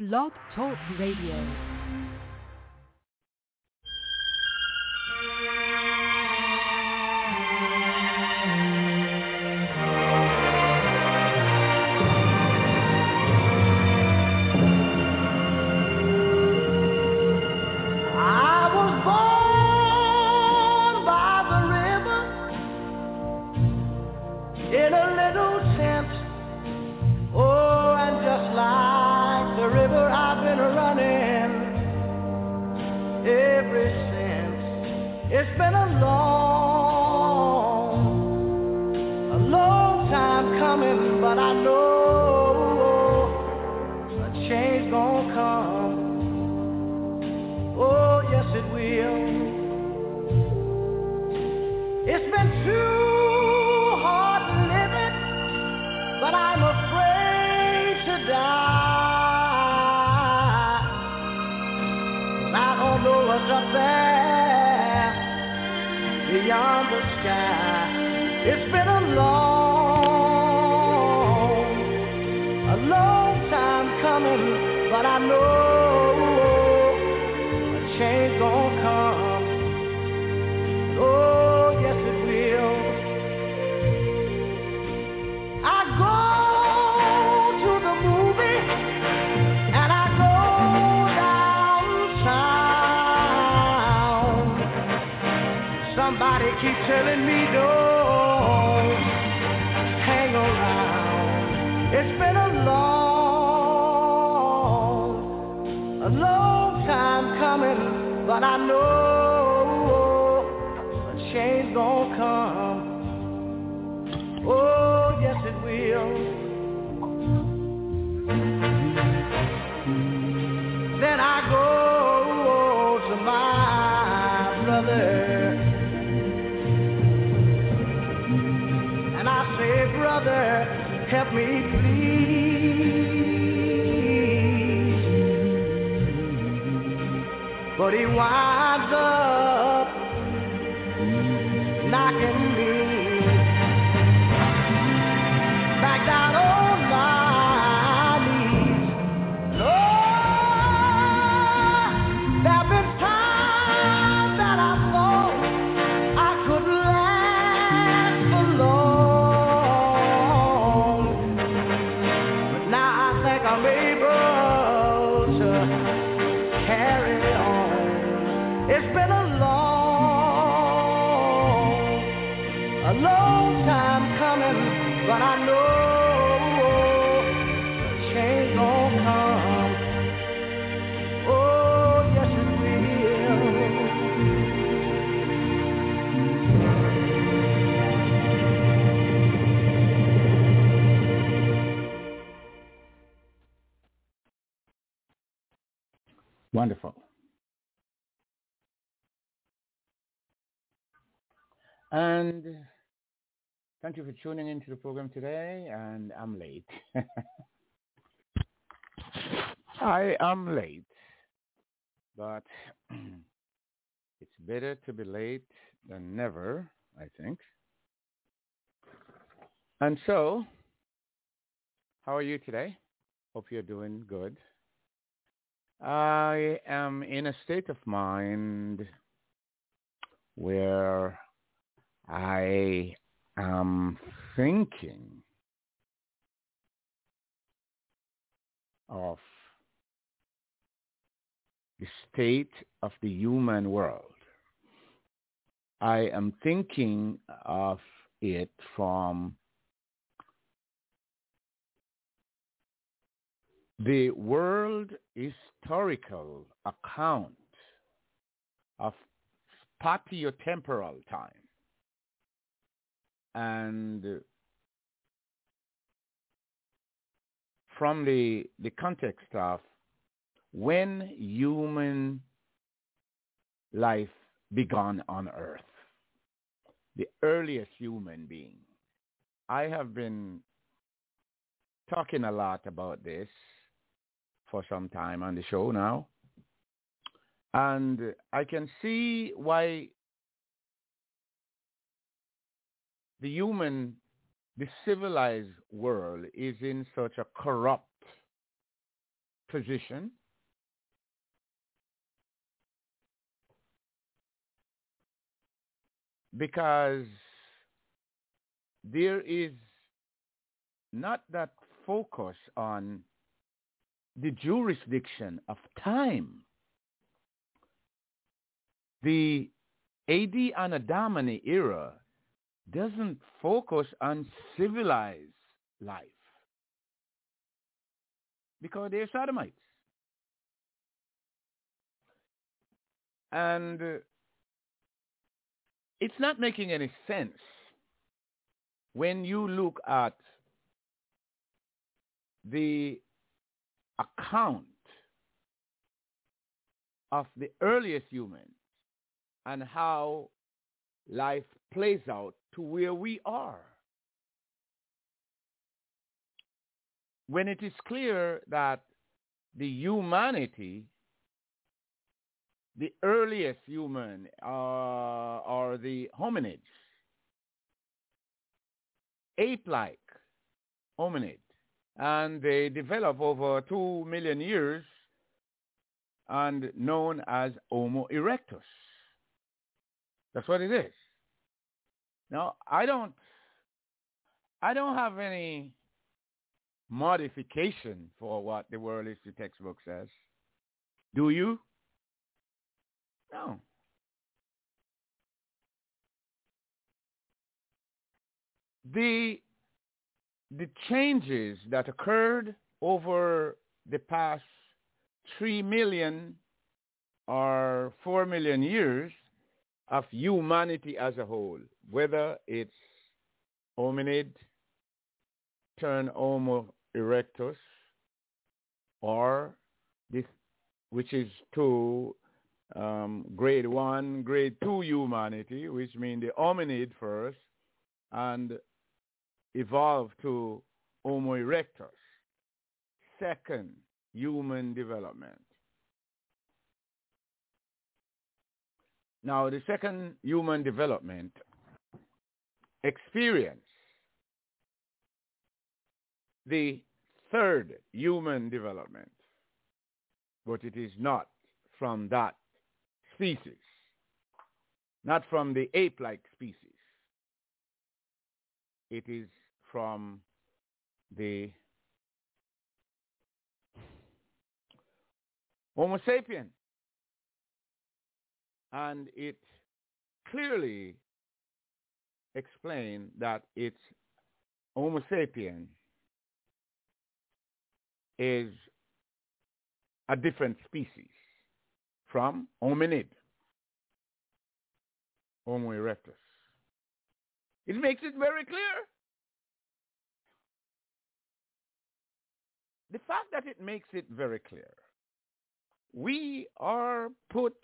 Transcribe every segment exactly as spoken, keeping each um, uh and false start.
Blog Talk Radio. Wonderful. And thank you for tuning into the program today. And I'm late. I am late. But it's better to be late than never, I think. And so, how are you today? Hope you're doing good. I am in a state of mind where I am thinking of the state of the human world. I am thinking of it from the world historical account of spatio-temporal time and from the, the context of when human life began on earth, the earliest human being. I have been talking a lot about this for some time on the show now. And I can see why the human, the civilized world is in such a corrupt position. Because there is not that focus on the jurisdiction of time. The A D Anno Domini era doesn't focus on civilized life because they're sodomites. And uh, it's not making any sense when you look at the account of the earliest humans and how life plays out to where we are. When it is clear that the humanity, the earliest human uh, are the hominids, ape-like hominid, and they develop over two million years and known as Homo erectus. That's what it is. Now, I don't, I don't have any modification for what the World History textbook says. Do you? No. The, the changes that occurred over the past three million or four million years of humanity as a whole, whether it's hominid turn Homo erectus or this, which is to um, grade one, grade two humanity, which means the hominid first, and evolved to Homo erectus, second human development. Now, the second human development experience the third human development, but it is not from that species, not from the ape-like species. It is from the Homo sapien. And it clearly explained that it's Homo sapien is a different species from hominid, Homo erectus. It makes it very clear. The fact that it makes it very clear, we are put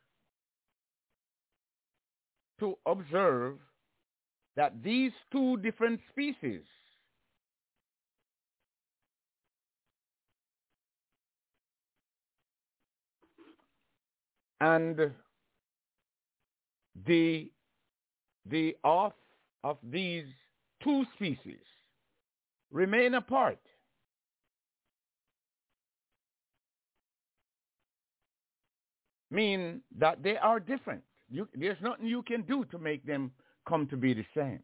to observe that these two different species and the the off of these two species remain apart. Mean that they are different. You, there's nothing you can do to make them come to be the same.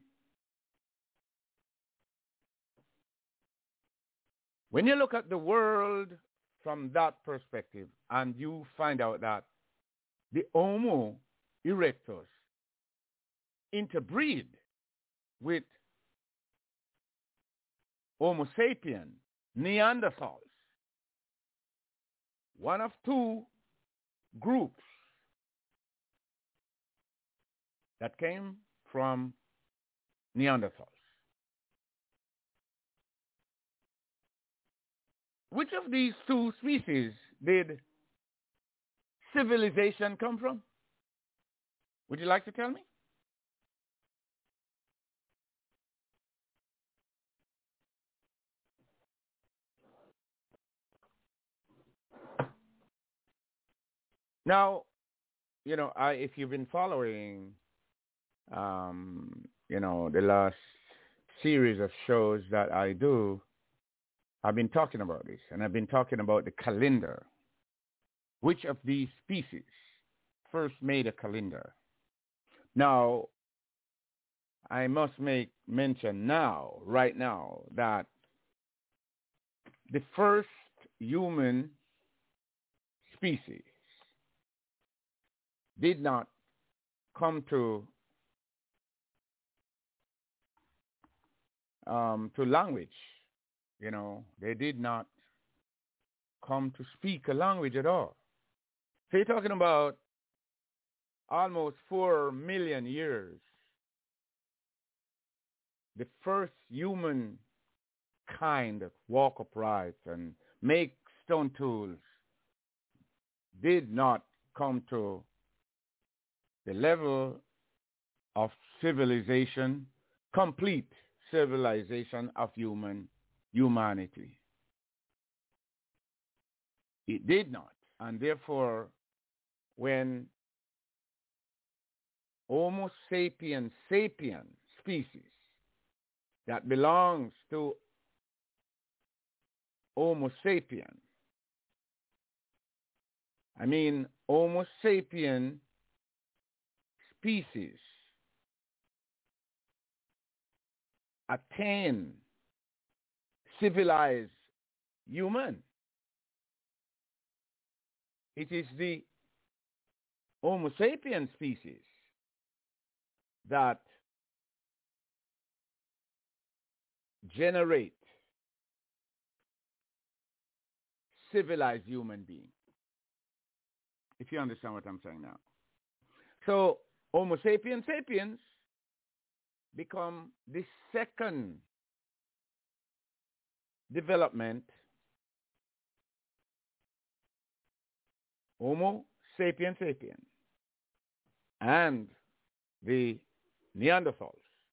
When you look at the world from that perspective and you find out that the Homo erectus interbreed with Homo sapien, Neanderthals, one of two groups that came from Neanderthals. Which of these two species did civilization come from? Would you like to tell me? Now, you know, I, if you've been following, um, you know, the last series of shows that I do, I've been talking about this, and I've been talking about the calendar. Which of these species first made a calendar? Now, I must make mention now, right now, that the first human species did not come to um, to language. You know, they did not come to speak a language at all. So you're talking about almost four million years. The first human kind of walk upright and make stone tools did not come to the level of civilization, complete civilization of human humanity. It did not. And therefore, when Homo sapiens sapiens species that belongs to Homo sapien, I mean Homo sapien species attain civilized human. It is the Homo sapien species that generate civilized human beings, if you understand what I'm saying now. So Homo sapiens sapiens become the second development. Homo sapiens sapiens and the Neanderthals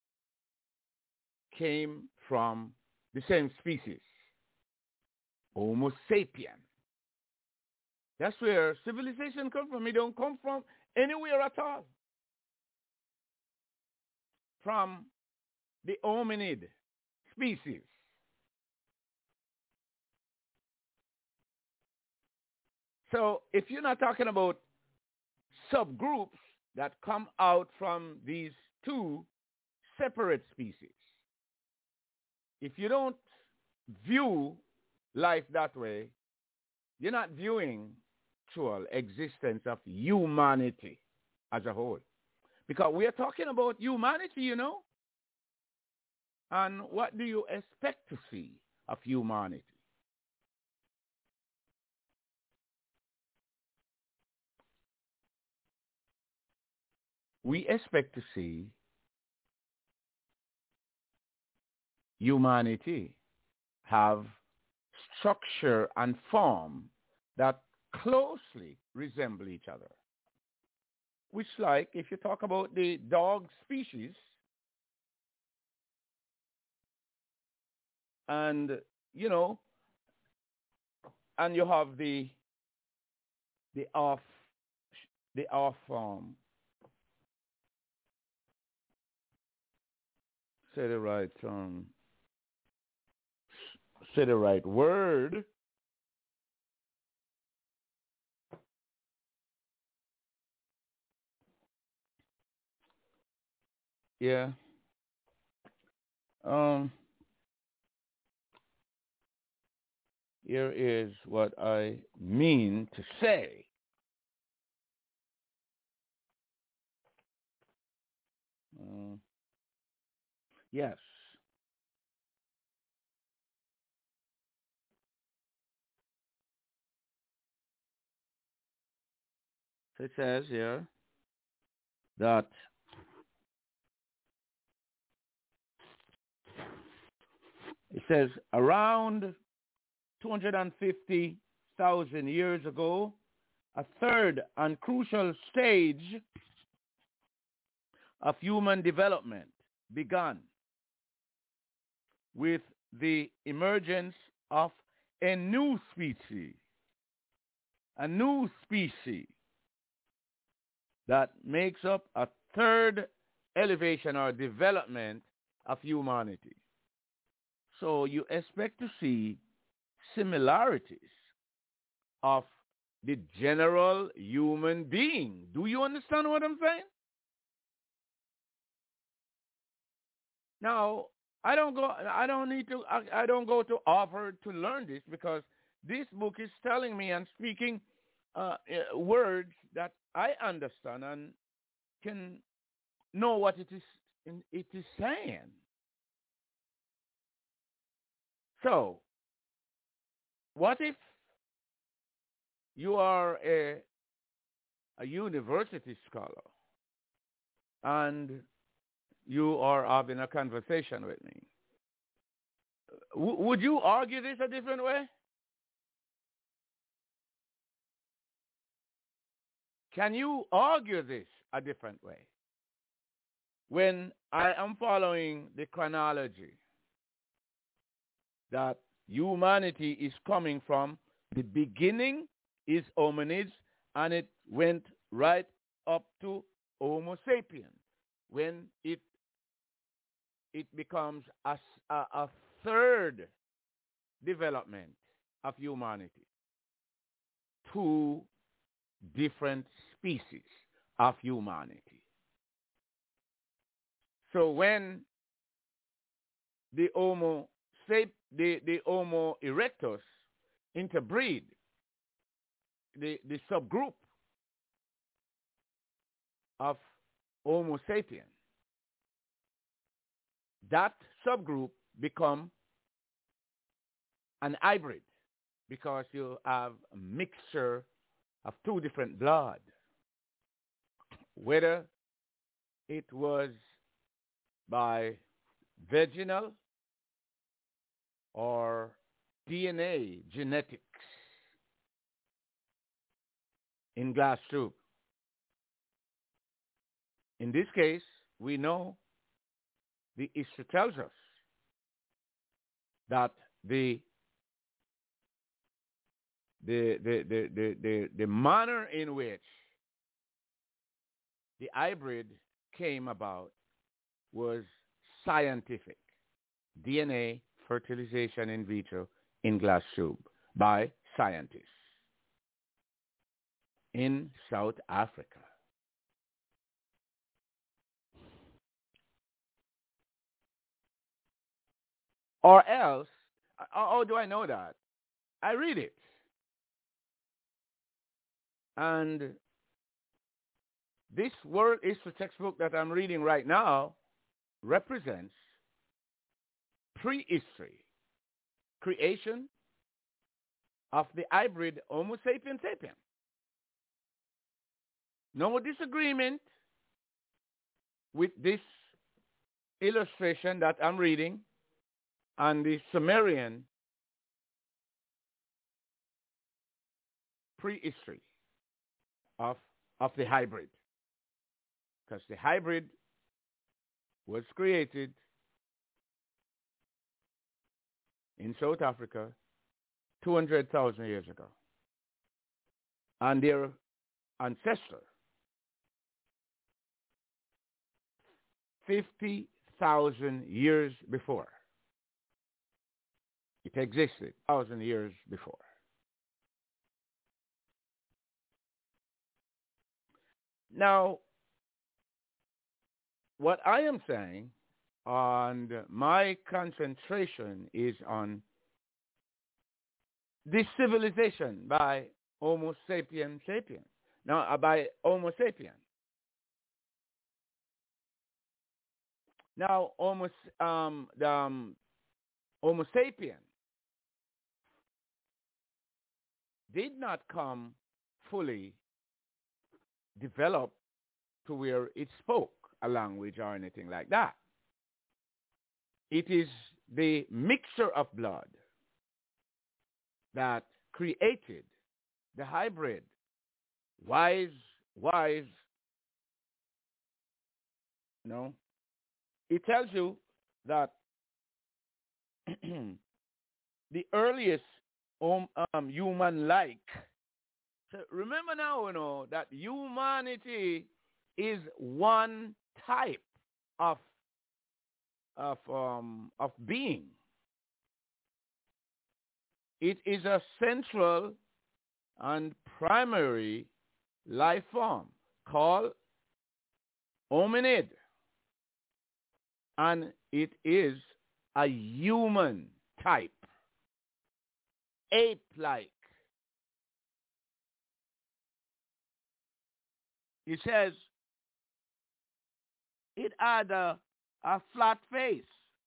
came from the same species, Homo sapien. That's where civilization comes from. It don't come from anywhere at all. From the hominid species. So if you're not talking about subgroups that come out from these two separate species, if you don't view life that way, you're not viewing actual existence of humanity as a whole. Because we are talking about humanity, you know. And what do you expect to see of humanity? We expect to see humanity have structure and form that closely resemble each other. Which, like, if you talk about the dog species, and, you know, and you have the the off the off um say the right um say the right word. Yeah. Um, here is what I mean to say. Uh, yes. It says here that it says around two hundred fifty thousand years ago, a third and crucial stage of human development began with the emergence of a new species, a new species that makes up a third elevation or development of humanity. So you expect to see similarities of the general human being. Do you understand what I'm saying? Now, I don't go I don't need to I, I don't go to Harvard to learn this, because this book is telling me and speaking uh, uh, words that I understand and can know what it is it is saying. So, what if you are a a university scholar and you are having a conversation with me? W- would you argue this a different way? Can you argue this a different way? When I am following the chronology that humanity is coming from, the beginning is hominids, and it went right up to Homo sapiens, when it it becomes a, a, a third development of humanity. Two different species of humanity. So when the Homo sap- the, the Homo erectus interbreed, the, the subgroup of Homo sapien, that subgroup become an hybrid, because you have a mixture of two different blood. Whether it was by vaginal or D N A genetics in glass tube. In this case, we know the history tells us that the the the the the, the, the manner in which the hybrid came about was scientific. D N A fertilization in vitro in glass tube by scientists in South Africa. Or else, how do I know that? I read it. And this World History textbook that I'm reading right now represents prehistory, creation of the hybrid Homo sapiens sapien. No disagreement with this illustration that I'm reading and the Sumerian prehistory of, of the hybrid. Because the hybrid was created in South Africa two hundred thousand years ago. And their ancestor, fifty thousand years before. It existed one thousand years before. Now, what I am saying, and my concentration is on this civilization by Homo sapiens sapiens. Now, uh, by Homo sapiens. Now, Homo, um, the, um, Homo sapien did not come fully developed to where it spoke a language or anything like that. It is the mixture of blood that created the hybrid. Wise, wise, no. It tells you that the earliest um, um, human-like. So remember now, you know, that humanity is one type of of um, of being. It is a central and primary life form called hominid, and it is a human type, ape-like. It says it had a, a flat face.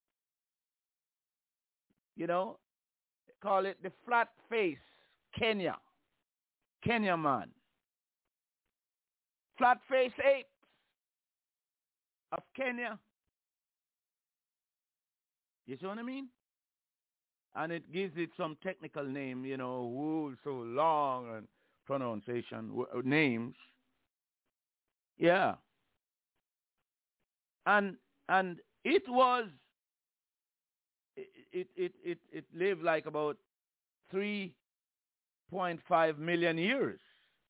You know, call it the flat face Kenya, Kenya man. Flat face ape of Kenya. You see what I mean? And it gives it some technical name, you know, woo, so long and pronunciation, w- names. Yeah. And and it was, it, it, it, it lived like about three point five million years.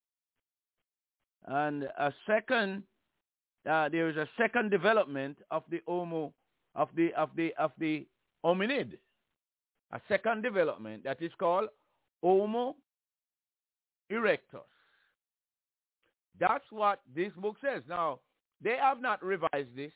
And a second, uh, there is a second development of the Homo, of the, of the, of the hominid. A second development that is called Homo erectus. That's what this book says. Now, they have not revised this.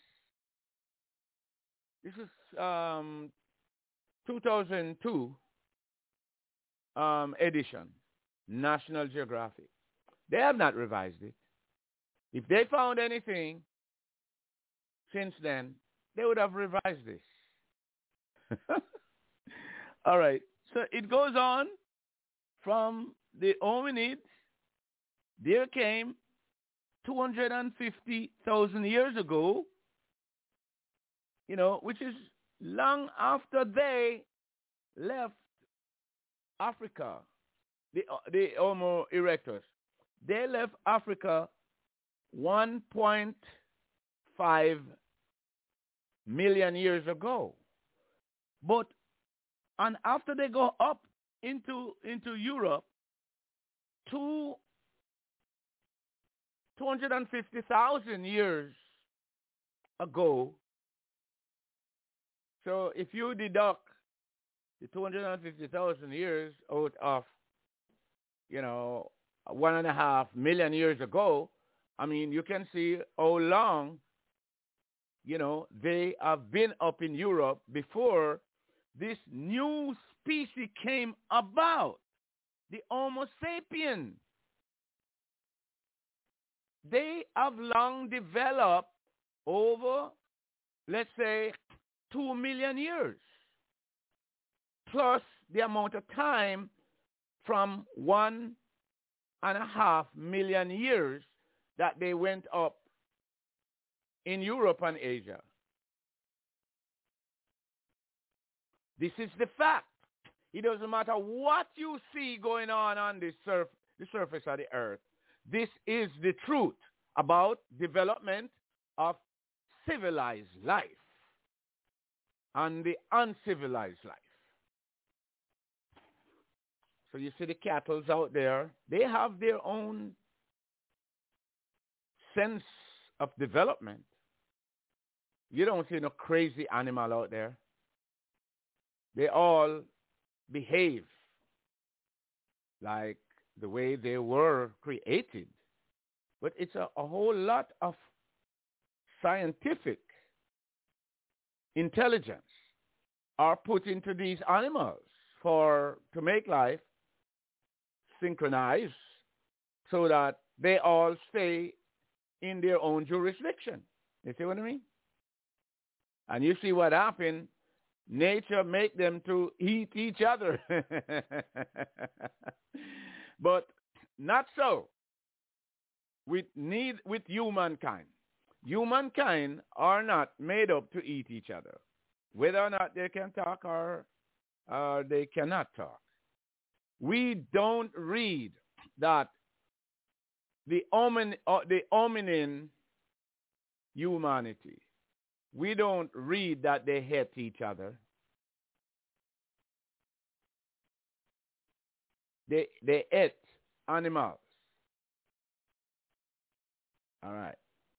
This is um, two thousand two um, edition, National Geographic. They have not revised it. If they found anything since then, they would have revised this. All right. So it goes on from the hominid. There came two hundred fifty thousand years ago, you know, which is long after they left Africa, the, the Homo erectus. They left Africa one point five million years ago. But, and after they go up into, into Europe, two, two hundred fifty thousand years ago, so if you deduct the two hundred fifty thousand years out of, you know, one and a half million years ago, I mean, you can see how long, you know, they have been up in Europe before this new species came about, the Homo sapien. They have long developed over, let's say, two million years, plus the amount of time from one and a half million years that they went up in Europe and Asia. This is the fact. It doesn't matter what you see going on on the, surf, the surface of the earth. This is the truth about development of civilized life and the uncivilized life. So you see the cattle out there, they have their own sense of development. You don't see no crazy animal out there. They all behave like the way they were created. But it's a, a whole lot of scientific intelligence are put into these animals for to make life synchronize so that they all stay in their own jurisdiction. You see what I mean? And you see what happened. Nature make them to eat each other. But not so with need with humankind. Humankind are not made up to eat each other, whether or not they can talk or uh, they cannot talk. We don't read that the homin, uh, the hominin humanity. We don't read that they hate each other. They they ate animals. All right.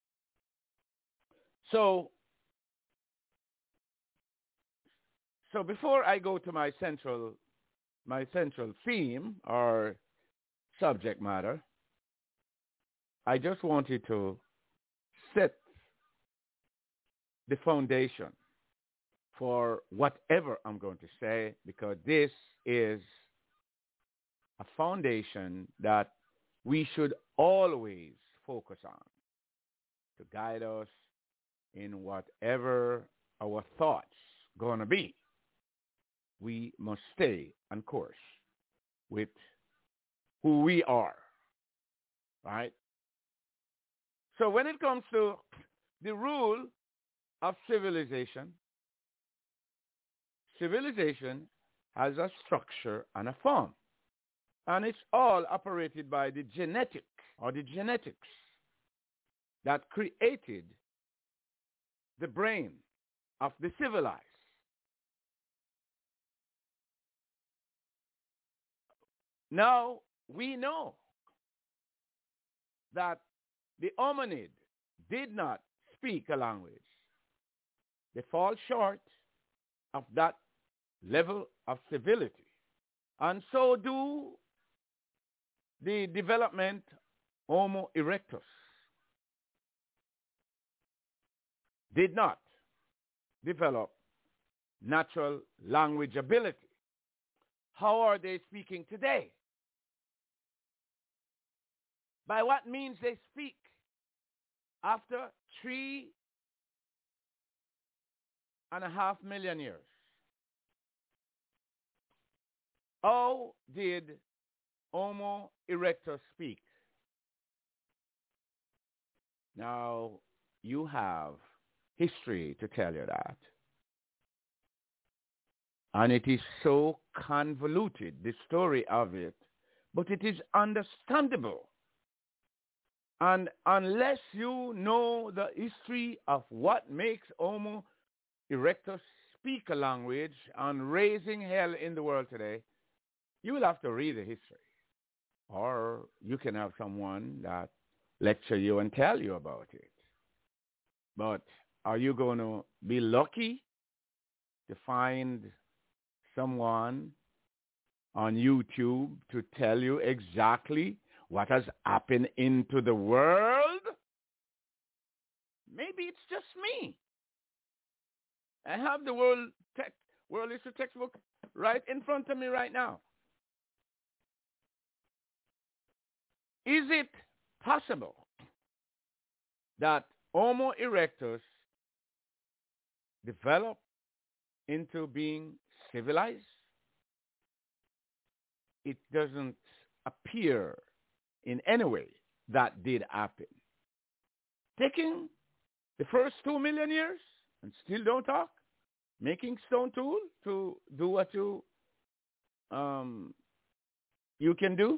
So so before I go to my central my central theme or subject matter, I just wanted to set the foundation for whatever I'm going to say, because this is a foundation that we should always focus on to guide us in whatever our thoughts going to be. We must stay on course with who we are, right? So when it comes to the rule of civilization, civilization has a structure and a form. And it's all operated by the genetic or the genetics that created the brain of the civilized. Now we know that the hominid did not speak a language. They fall short of that level of civility. And so do the development Homo erectus did not develop natural language ability. How are they speaking today? By what means they speak? After three and a half million years. How did Homo erectus speak? Now, you have history to tell you that. And it is so convoluted, the story of it, but it is understandable. And unless you know the history of what makes Homo erectus speak a language and raising hell in the world today, you will have to read the history. Or you can have someone that lecture you and tell you about it. But are you going to be lucky to find someone on YouTube to tell you exactly what has happened into the world? Maybe it's just me. I have the world tech, world history textbook right in front of me right now. Is it possible that Homo erectus developed into being civilized? It doesn't appear in any way that did happen. Taking the first two million years and still don't talk, making stone tool to do what you um, you can do.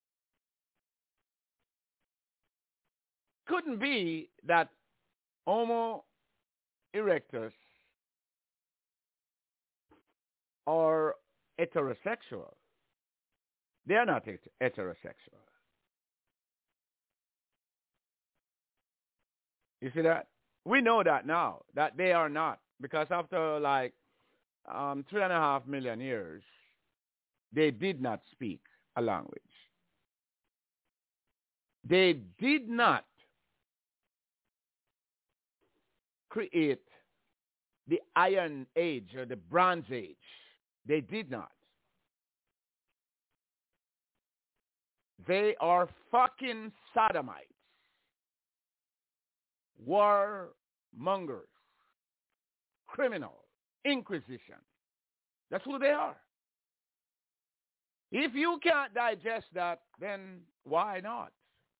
Couldn't be that Homo erectus are heterosexual. They are not heterosexual. You see that? We know that now, that they are not. Because after like um, three and a half million years, they did not speak a language. They did not create the Iron Age or the Bronze Age. They did not. They are fucking sodomites, warmongers, criminal, inquisition. That's who they are. If you can't digest that, then why not?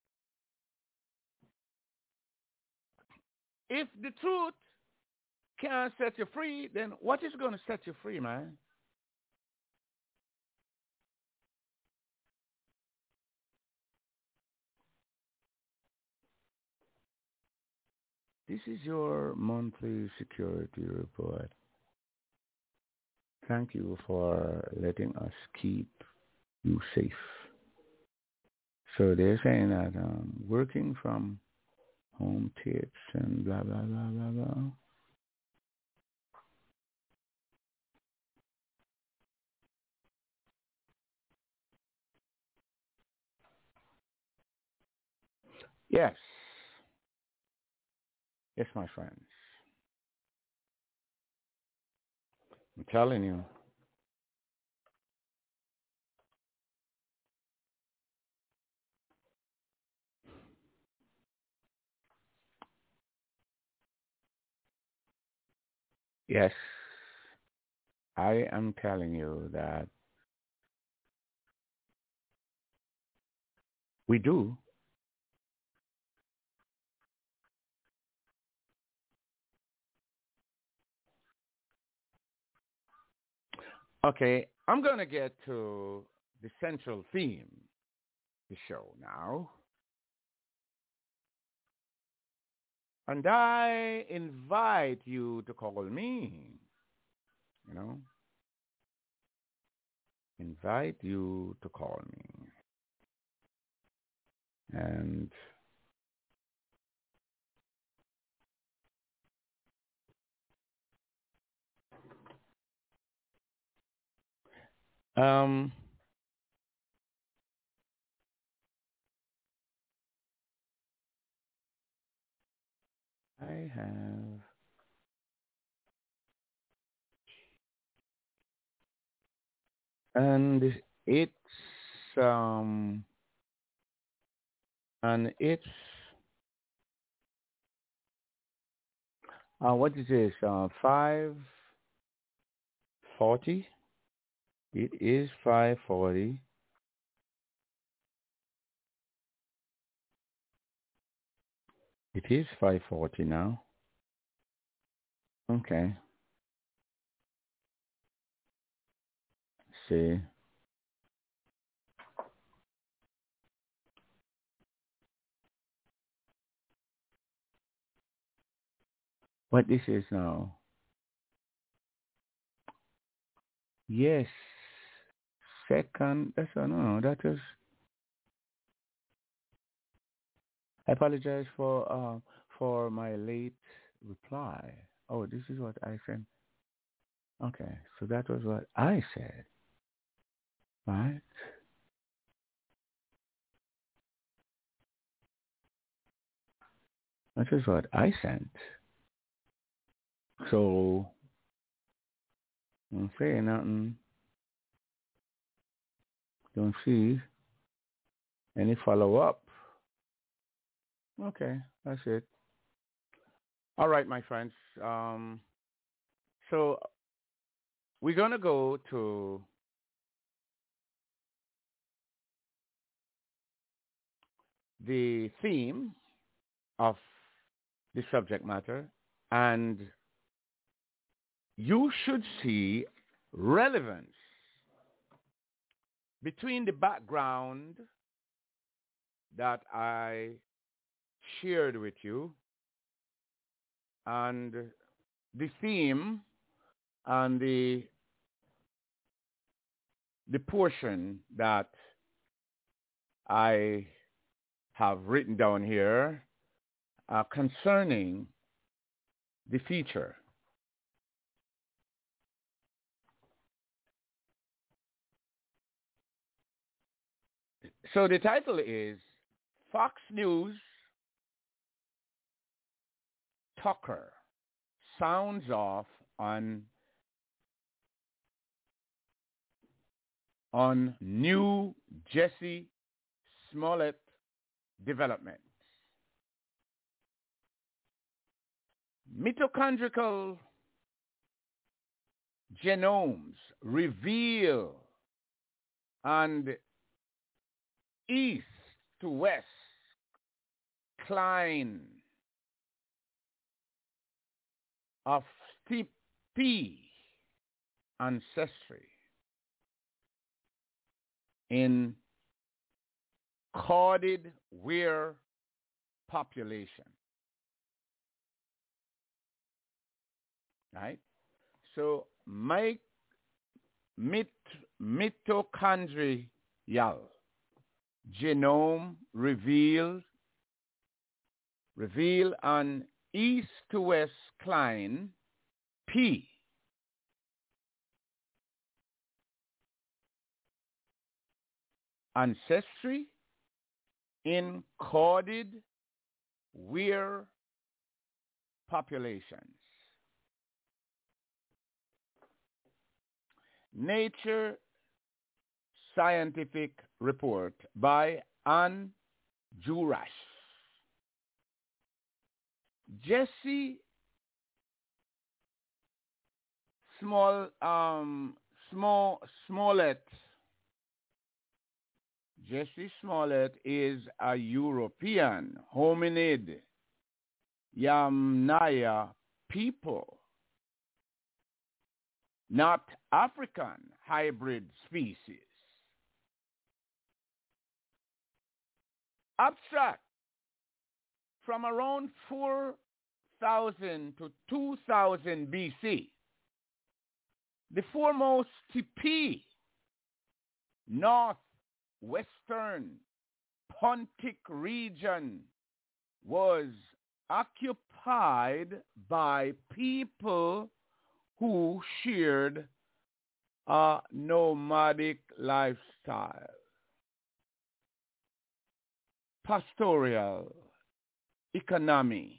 If the truth can't set you free, then what is going to set you free, man? This is your monthly security report. Thank you for letting us keep you safe. So they're saying that um, working from home tips and blah, blah, blah, blah, blah. Yes. Yes, my friends. I'm telling you. Yes. I am telling you that we do. Okay, I'm going to get to the central theme of the show now. And I invite you to call me, you know, invite you to call me. And um, I have, and it's, um, and it's, uh, what is this, uh, five forty? It is five forty. It is five forty now. Okay. See. What this is now? Yes. Second. That's no, no. That is. I apologize for uh, for my late reply. Oh, this is what I said. Okay, so that was what I said, right? That is what I sent. So don't say nothing. Don't see any follow up. Okay, that's it. All right, my friends. Um, so we're gonna go to the theme of the subject matter, and you should see relevance between the background that I shared with you and the theme and the the portion that I have written down here uh, concerning the feature. So the title is Fox News Tucker sounds off on on new Jesse Smollett development. Mitochondrial genomes reveal and east to west climb of steep P ancestry in corded were population. Right? So my mit, mitochondrial genome reveals reveal an east to west climb P ancestry in corded Weir populations. Nature Scientific Report by Ann Jurash. Jesse Small um Small Smollett. Jesse Smollett is a European hominid Yamnaya people, not African hybrid species. Abstract from around four thousand to two thousand B C. The foremost Tipi, northwestern Pontic region, was occupied by people who shared a nomadic lifestyle, pastoral economy,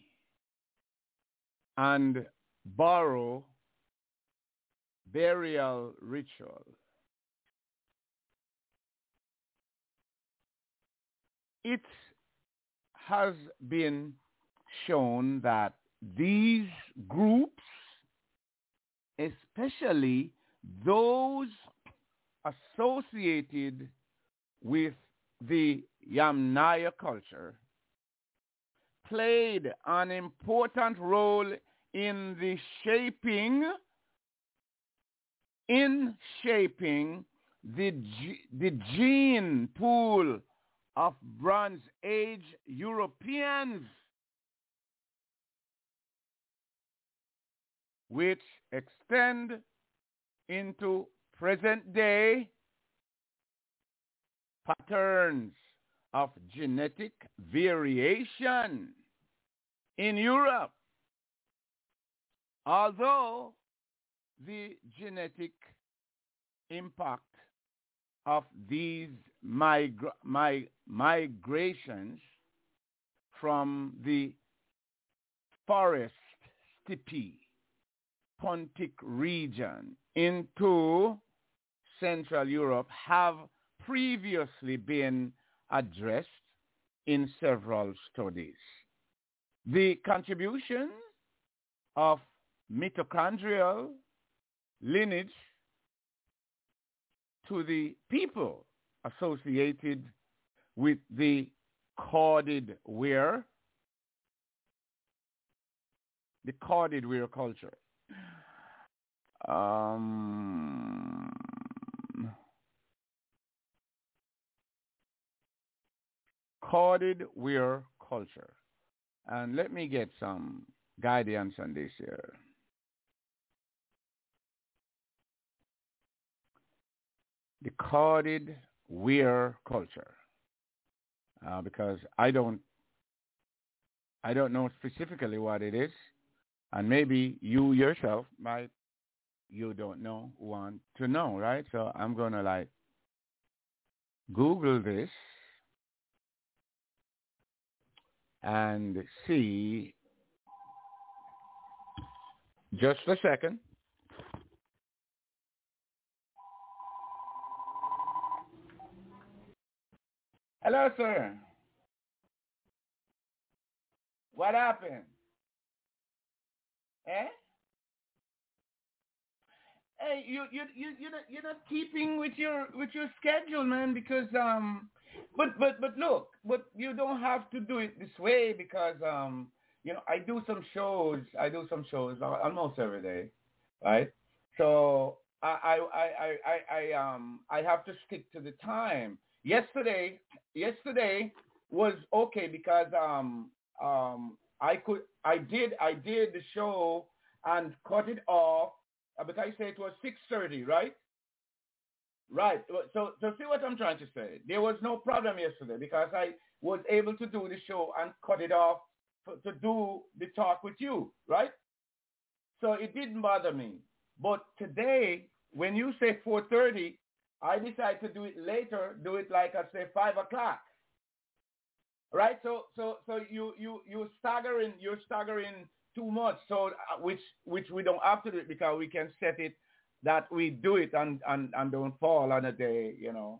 and borrow burial ritual. It has been shown that these groups, especially those associated with the Yamnaya culture, played an important role in the shaping in shaping the, the gene pool of Bronze Age Europeans, which extend into present-day patterns of genetic variation in Europe. Although the genetic impact of these migra- mig- migrations from the forest steppe Pontic region into Central Europe have previously been addressed in several studies. The contribution of mitochondrial lineage to the people associated with the corded wear, the corded wear culture. Um, corded wear culture. And let me get some guidance on this here. The corded wear culture, uh, because I don't, I don't know specifically what it is, and maybe you yourself might, you don't know, want to know, right? So I'm gonna like Google this and see. Just a second. Hello, sir. What happened? Eh? Hey, you you you you're not you're not keeping with your with your schedule, man. Because um, but but but look, but you don't have to do it this way because um, you know, I do some shows. I do some shows almost every day, right? So I I I I I, I um I have to stick to the time. Yesterday, yesterday was okay because um um I could I did I did the show and cut it off uh, because I said it was six thirty, right? Right. So so see what I'm trying to say. There was no problem yesterday because I was able to do the show and cut it off for, to do the talk with you, right? So it didn't bother me. But today, when you say four thirty, I decided to do it later, do it like I say five o'clock. right? So so so you you you staggering you're staggering too much. So uh, which which we don't have to do it because we can set it that we do it and and and don't fall on a day, you know.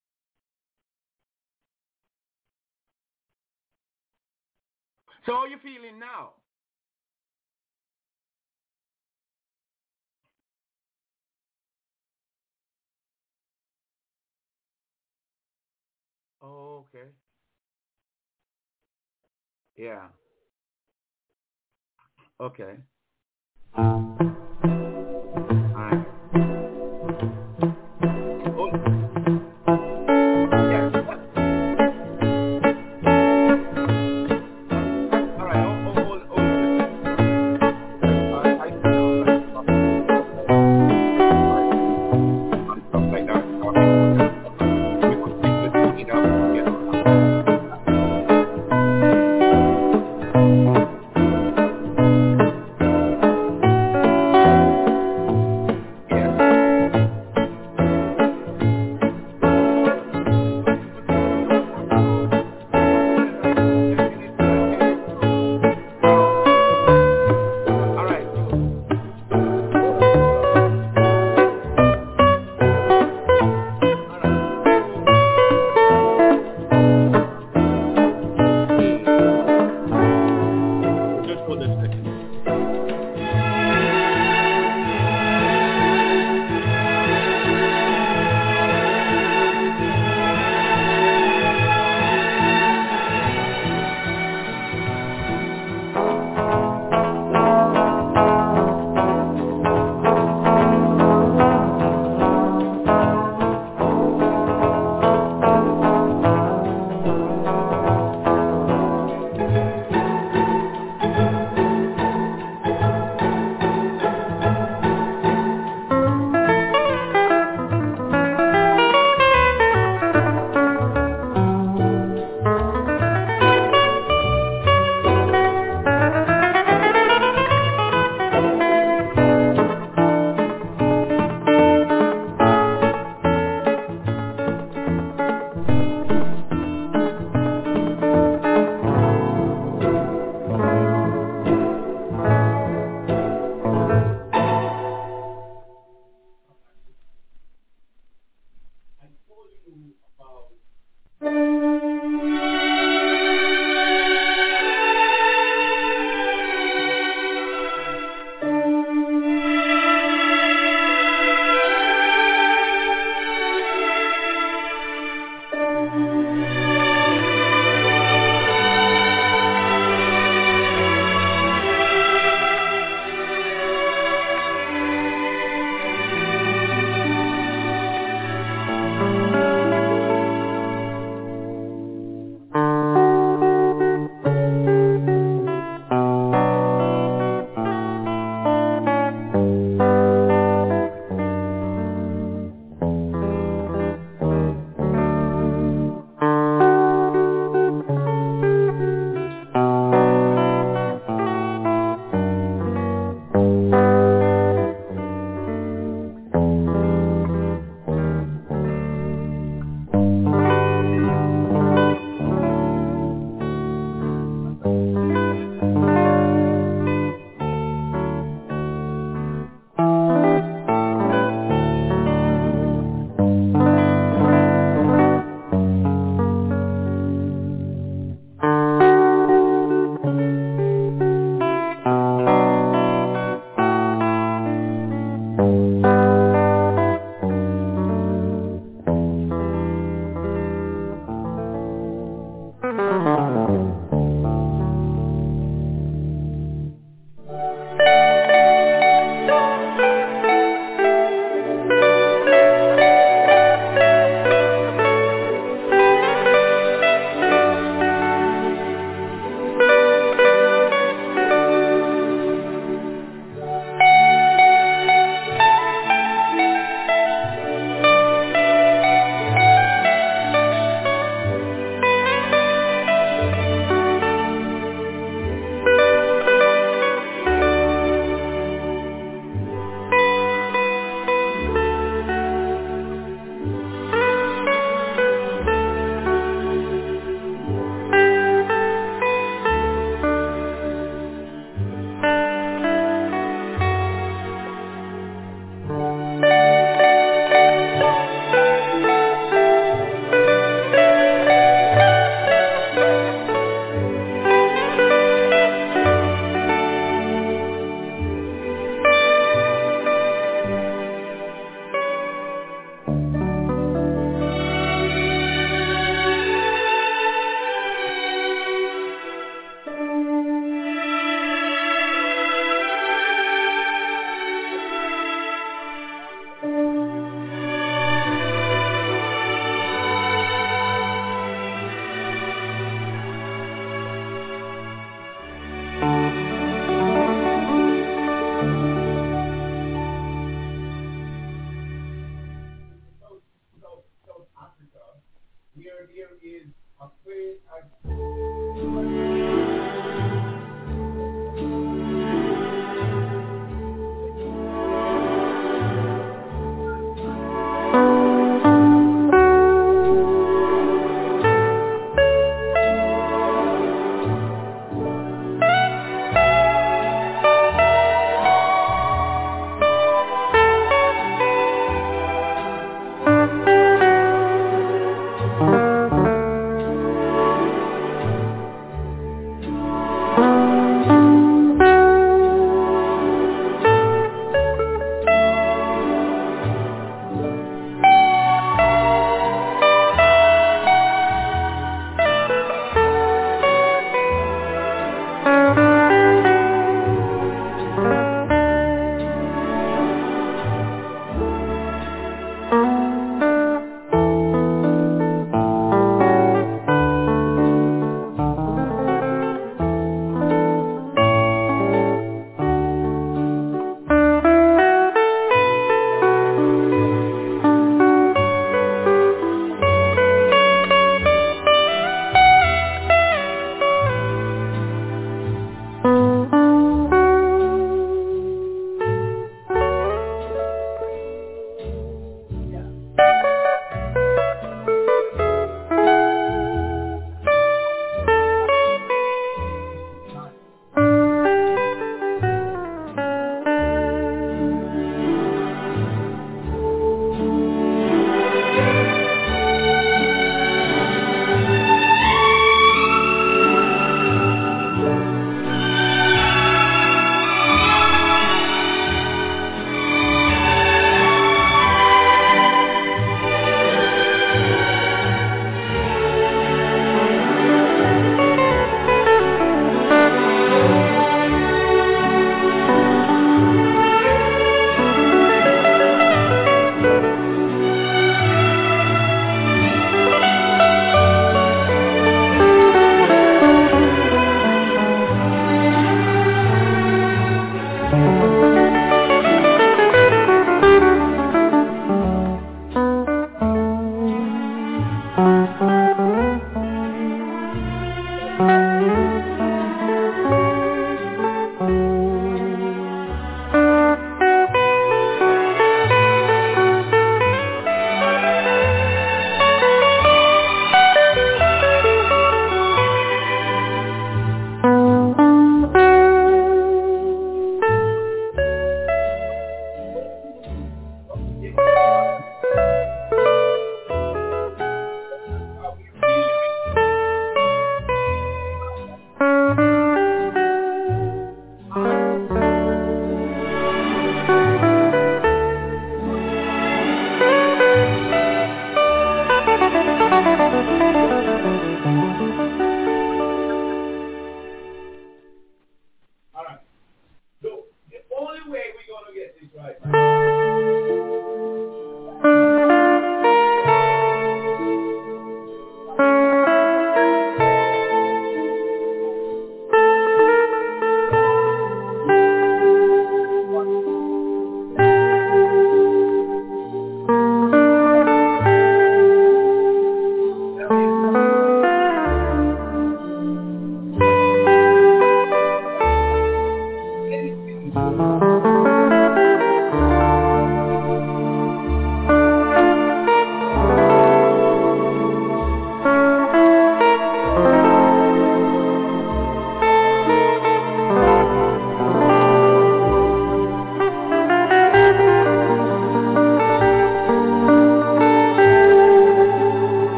So how you feeling now? Oh, okay. Yeah. Okay. All right. Oh, yeah. What? Uh, all right. Hold, hold, hold on a second. Because uh, I sound like talking to myself already and stuff like that, talking to myself, and we could we could speed up, you know. Yes. So so so so so let us let finish that again. So um all right. So hold on hold on. All right. So okay. Just hold a second.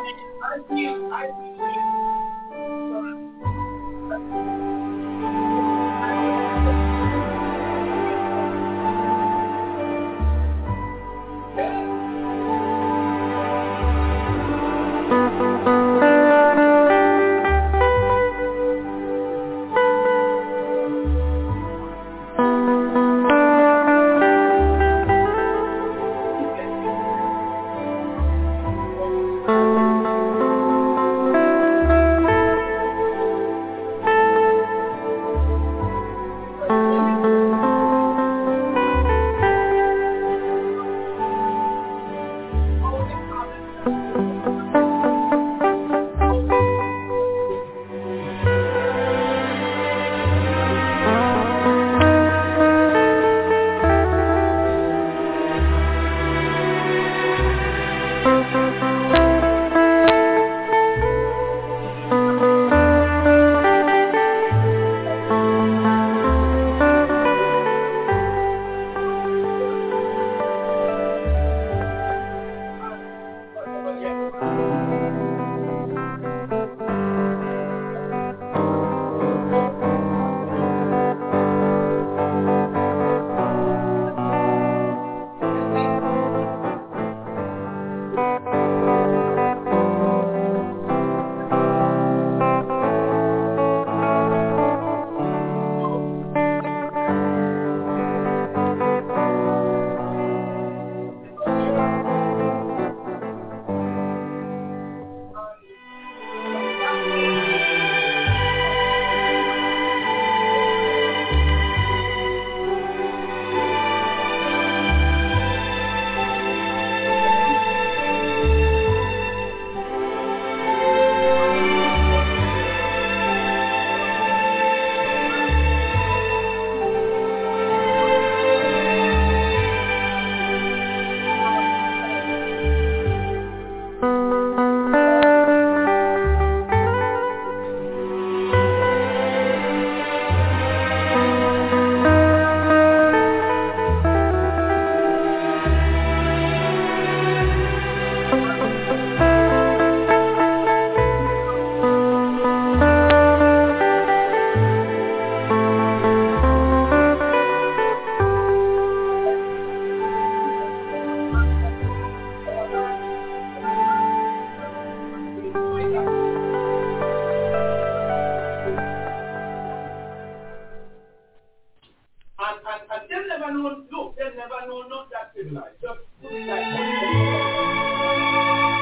never know, look, they never know not that thing like. Just put it like that.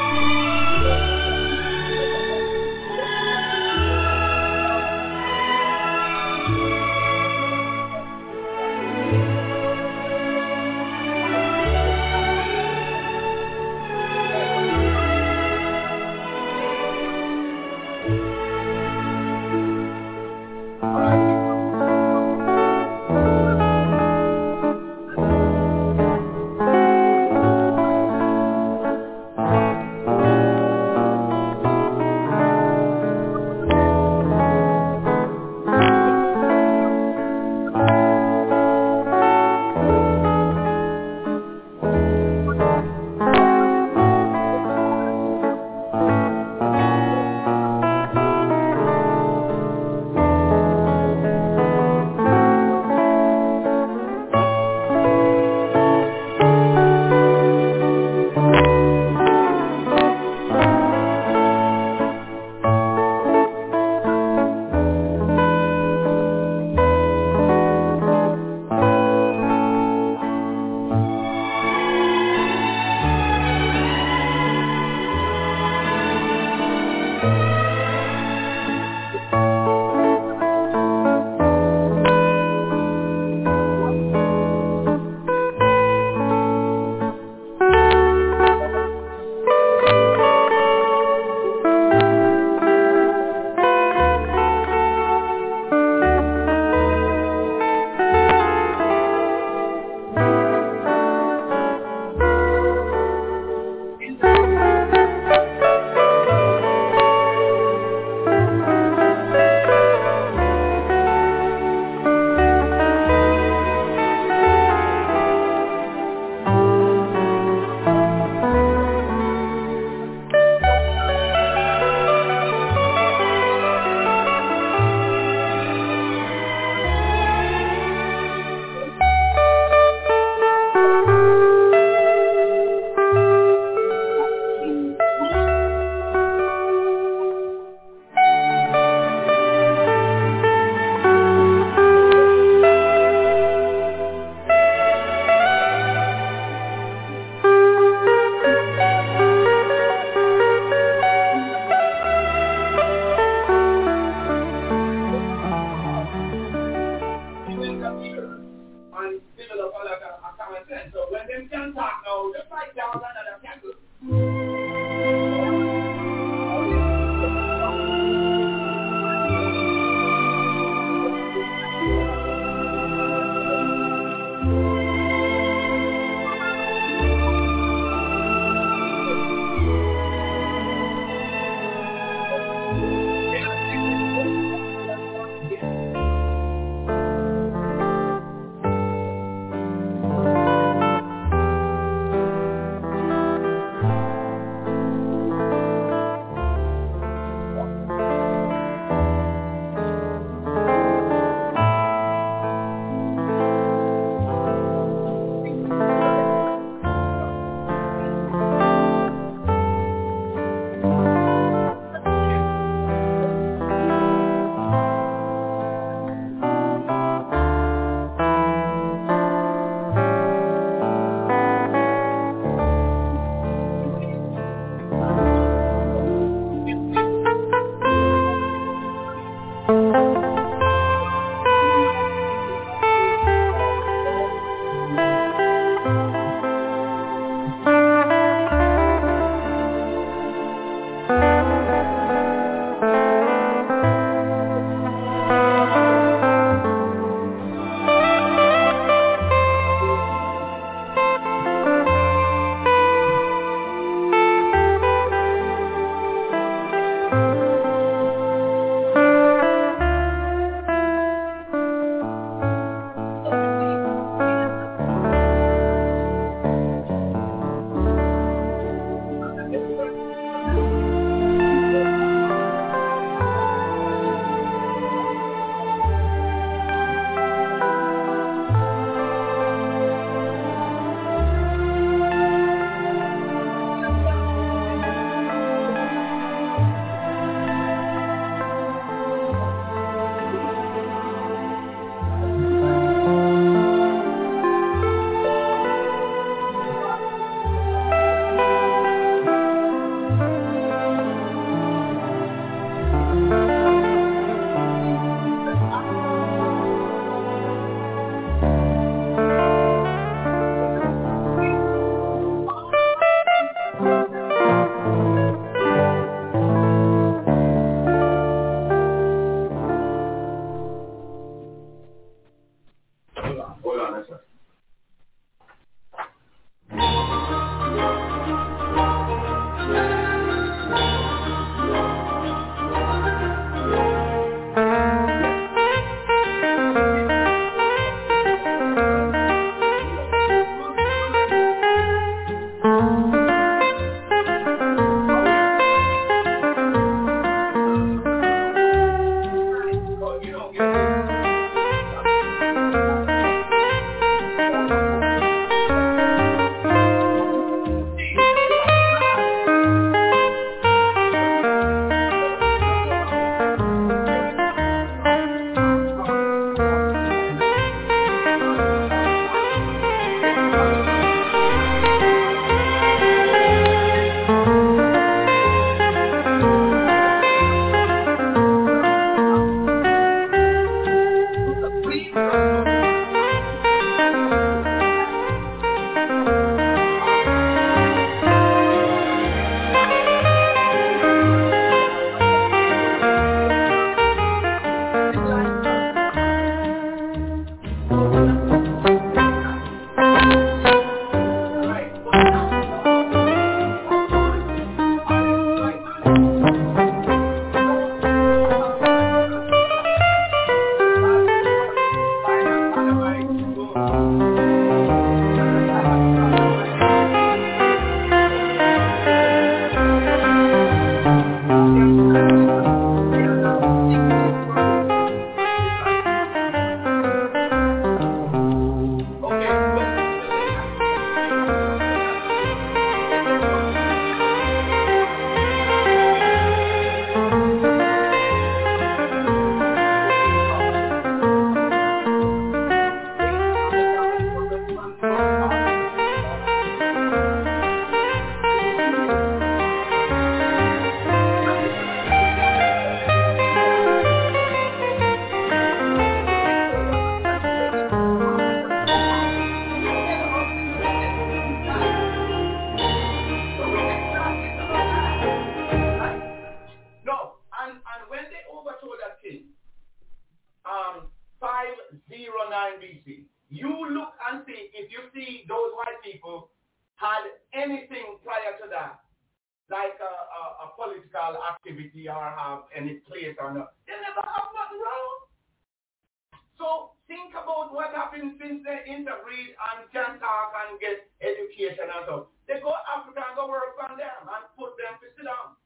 political activity or have any place or not. They never have nothing wrong. So think about what happened since they interbreed and can talk and get education and stuff. They go to Africa and go work on them and put them to sit down.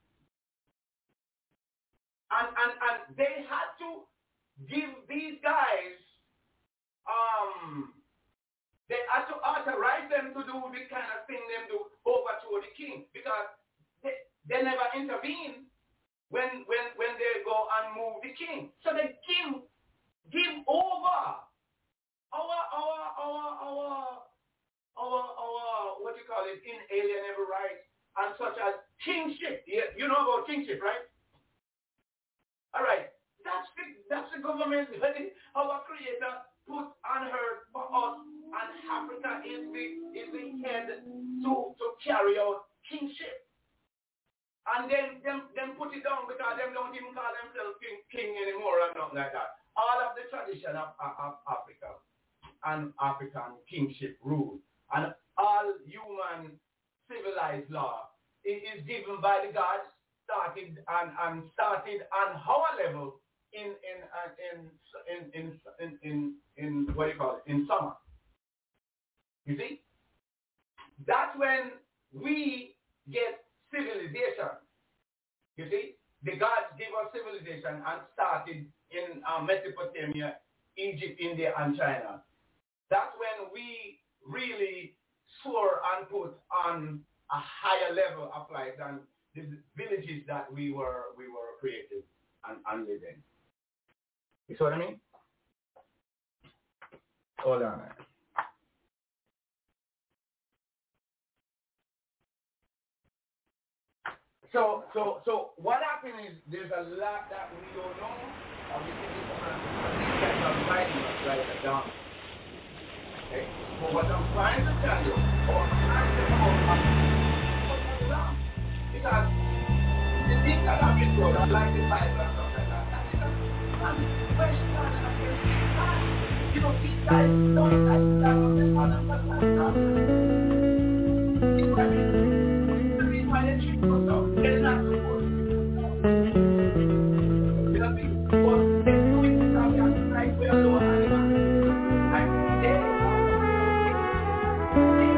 And, and, and they had to give these guys, um, they had to authorize them to do the kind of thing them do overthrow the king because they, they never intervene when, when, when they go and move the king. So they give, give over our, our, our, our, our, our, what do you call it, inalienable rights and such as kingship. Yeah, you know about kingship, right? All right. That's the, that's the government that our creator put on earth for us, and Africa is the, is the head to, to carry out kingship. And then them, them put it down because them don't even call themselves king, king anymore or nothing like that. All of the tradition of, of, of Africa and African kingship rule and all human civilized law is, is given by the gods, started and, and started on our level in in uh, in, in in in in in what do you call it in summer. You see, that's when we get civilization. You see, the gods gave us civilization and started in uh, Mesopotamia, Egypt, India, and China. That's when we really soar and put on a higher level of life than the villages that we were we were created and, and living. You see what I mean? Hold on. So so so what happened is there's a lot that we don't know, and we think it's these guys are writing us write it down. Okay? But what I'm trying to tell you, or I'm trying to tell you, because the things that have been told, I like the Bible and stuff like that. And question and you know, these guys don't like that on the other side. It's why the reason why they treat us so. They're not supposed to be. You know, because they're doing it now, they have to like we are lower animals. And they are they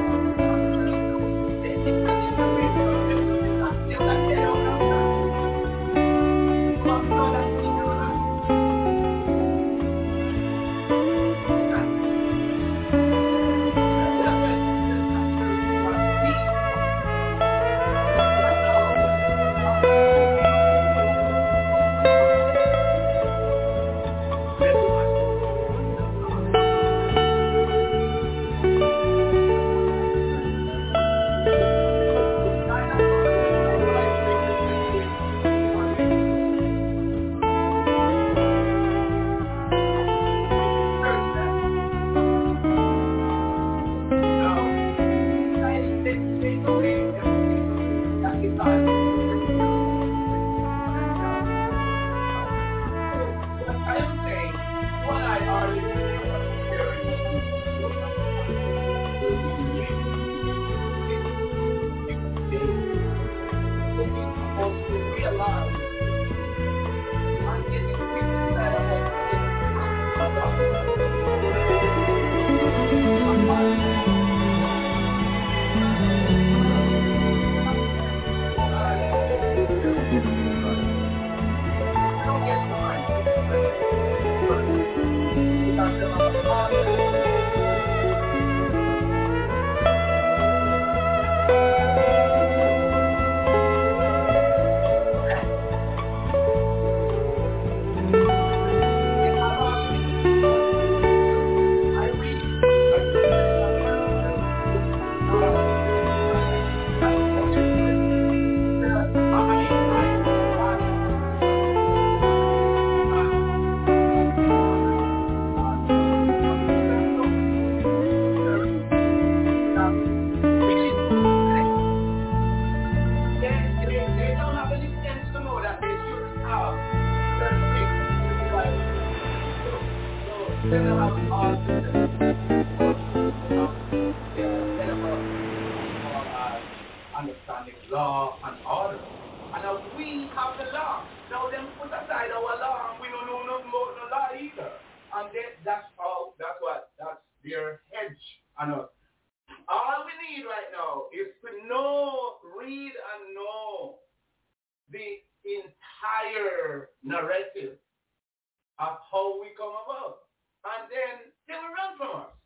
understanding law and order. And now we have the law. Now them put aside our law and we don't know nothing about the law either. And then that's how, that's what, that's their hedge on us. All we need right now is to know, read and know the entire narrative of how we come about. And then they will run from us.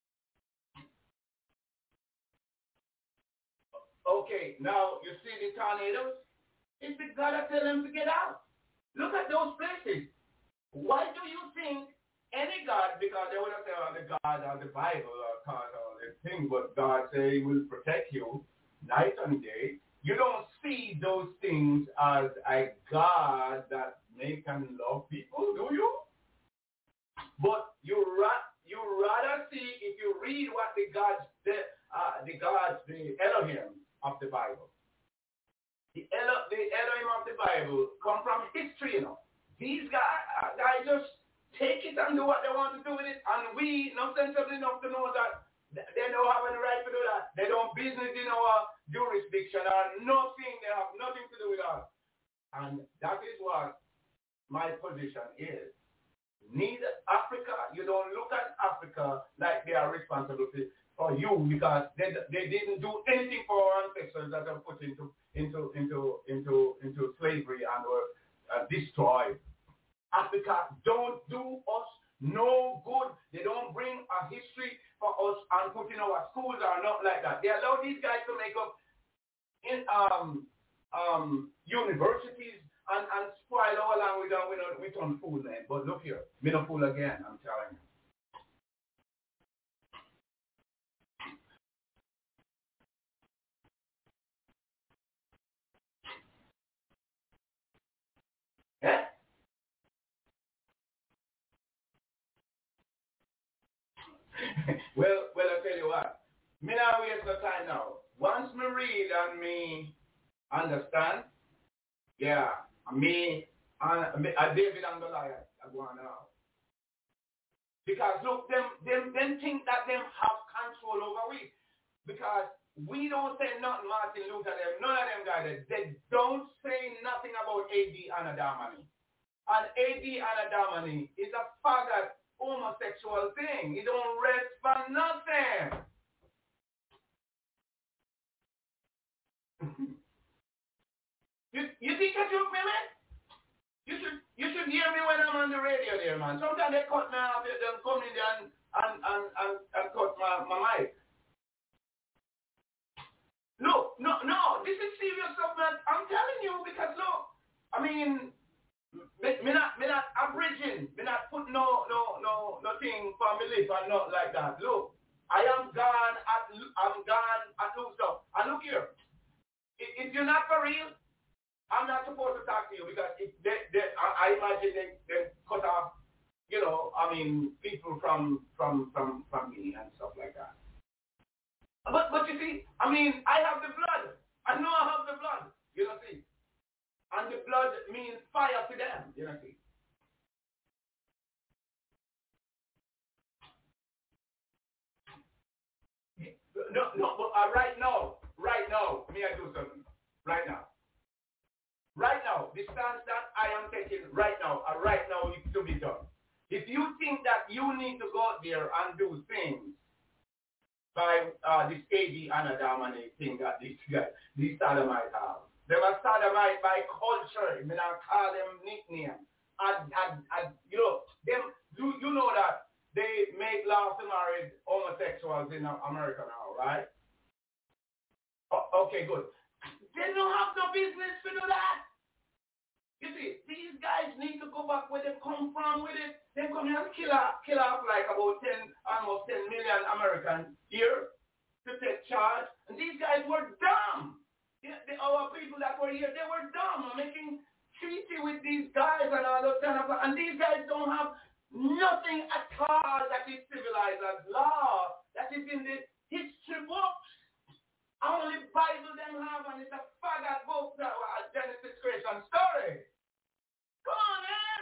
Okay, now you see the tornadoes? It's the God that tell them to get out. Look at those places. Why do you think any God, because they would have said, oh, the God or the Bible or God or the thing, but God say he will protect you night and day. You don't see those things as a God that make and love people, do you? But you ra- you rather see, if you read what the gods, the, uh, the gods, the Elohim of the Bible, the, Elo- the Elohim of the Bible come from history, you know. These guys, uh, guys just take it and do what they want to do with it, and we not sensible enough to know that they don't have any right to do that. They don't business in our jurisdiction or nothing. They have nothing to do with us. And that is what my position is. Neither Africa, you don't look at Africa like they are responsible for you, because they, they didn't do anything for our ancestors that are put into into into into into slavery and were uh, destroyed. Africa don't do us no good. They don't bring a history for us and put in our schools or not like that. They allow these guys to make up in um um universities and, and spoil our language, and we don't we don't fool, man. But look here, we don't fool again, I'm telling you. Yeah? well, well, I tell you what. Me not waste no time now. Once me read and me understand, yeah, me and me, uh, David and Goliath are going now. Because look, them, them, them think that them have control over we. Because we don't say nothing, Martin Luther, them, none of them guys, they don't say nothing about A D Anna Damani. And A D Anna Damani is a faggot homosexual thing. He don't rest for nothing. you, you think I joke me, man? You should you should hear me when I'm on the radio there, man. Sometimes they cut me off, they come in there and, and, and, and, and cut my, my mic. Look, no, no, this is serious stuff, man. I'm telling you, because look, I mean, me, me not, me not abridging, me not put no, no, no, nothing for me lip and not like that. Look, I am gone at, I'm gone at loose stuff. And look here, if, if you're not for real, I'm not supposed to talk to you, because if they, they, I, I imagine they, they cut off, you know, I mean, people from, from, from, from me and stuff like that. But, but you see, I mean, I have the blood. I know I have the blood, you know, see. And the blood means fire to them, you know, see. No, no, but uh, right now, right now, may I do something? Right now. Right now, the stance that I am taking right now, uh, right now is to be done. If you think that you need to go out there and do things by uh, this A D Anna Damani thing that this guy, these sodomites have. They were sodomite by culture. I mean, I call them nicknames. And, and, and, you know, them, you, you know that they make laws to marry homosexuals in America now, right? Oh, okay, good. They don't have no business to do that. You see, these guys need to go back where they come from with it. They come here and kill off, kill off like about ten, almost ten million Americans here to take charge. And these guys were dumb. The, the, our people that were here, they were dumb, making treaty with these guys and all those kind of, and these guys don't have nothing at all that is civilized as law, that is in the history books. Only Bible them have, and it's a faggot book, that uh, Genesis creation story. Come on, man.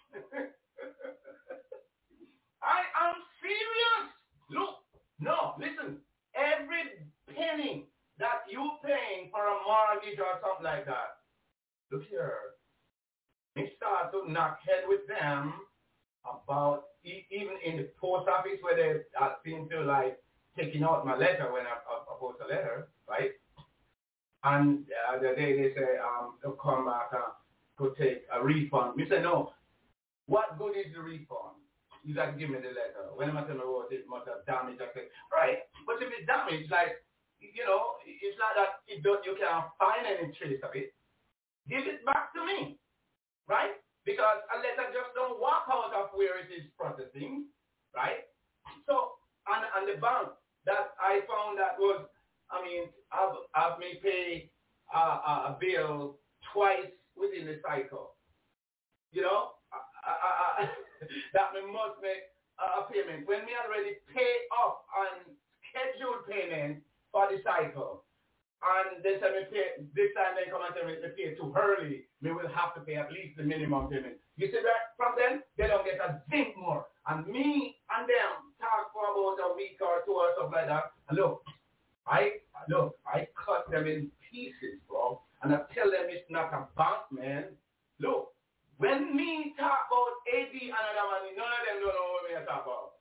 I am serious. Look, no, listen. Every penny that you paying for a mortgage or something like that, look here. Me start to knock head with them about e- even in the post office where they uh, seem to like taking out my letter when I, I, I post a letter, right? And uh, the day they say um, they'll come back and could take a refund. Me say no. What good is the refund? You got to give me the letter. When I tell me what it must have damaged, I say right. But if it's damaged, like you know, it's not that it don't, you can't find any trace of it. Give it back to me, right? Because a letter just don't walk out of where it is processing, right? So, and, and the bank that I found that was, I mean, I've, I've me pay uh, a bill twice within the cycle. You know, I, I, I, that me must make a payment. When me already pay up on scheduled payment for the cycle, and they say me pay, this time they come and tell me they pay too early, me will have to pay at least the minimum payment. You see that? From them, they don't get a zinc more. And me and them talk for about a week or two or stuff like that. And look, I look, I cut them in pieces, bro. And I tell them it's not a bank, man. Look, when me talk about A D and other money, none of them don't know what me talk about.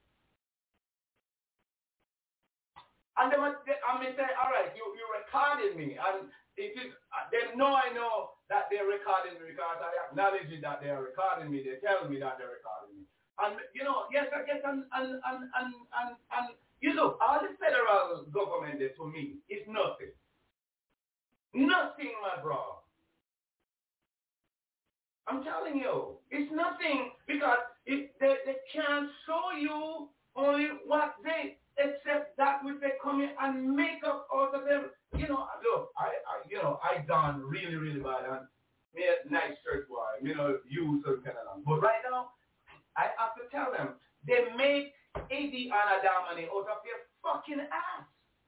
And they must, they, I may say, all right, you, you recorded me. And it is, they know I know that they're recording me because I acknowledge it that they're recording me. They tell me that they're recording me. And, you know, yes, I get, and, and, and, and, and, and you look, all the federal government did for me is nothing. Nothing, my bro. I'm telling you, it's nothing because it, they, they can't show you only what they, except that which they come in and make up out of them. You know, look, I, I you know, I done really, really bad and me a nice church boy, you know, you so kind of. But right now, I have to tell them, they make A D and Adamani out of their fucking ass.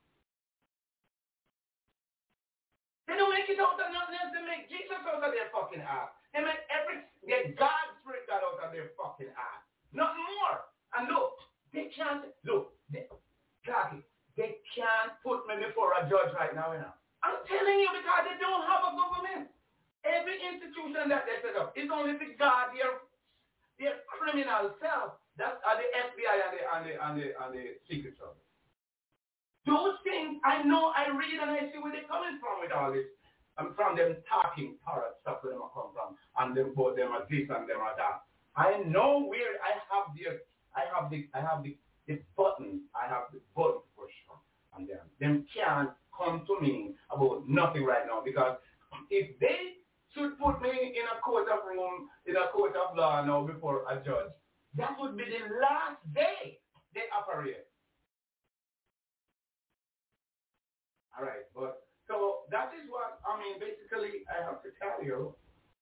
They don't make it out of nothing else. They make Jesus out of their fucking ass. They make every, get God's spirit God out of their fucking ass. Nothing more. And look, they can't, look, they, Clarky, they can't put me before a judge right now, you know. I'm telling you because they don't have a government. Every institution that they set up is only to guard their, their criminal self. That's are the F B I and the, and the, and the, and the Secret Service. Those things, I know, I read and I see where they're coming from with all this. I'm from them talking parrot stuff where them come from. And them both them are this and them are that. I know where I have the, I have the, I have the, the button, I have the button push on them. Them can't come to me about nothing right now because if they should put me in a court of room, in a court of law now before a judge, that would be the last day they operate. All right, but so that is what, I mean, basically I have to tell you.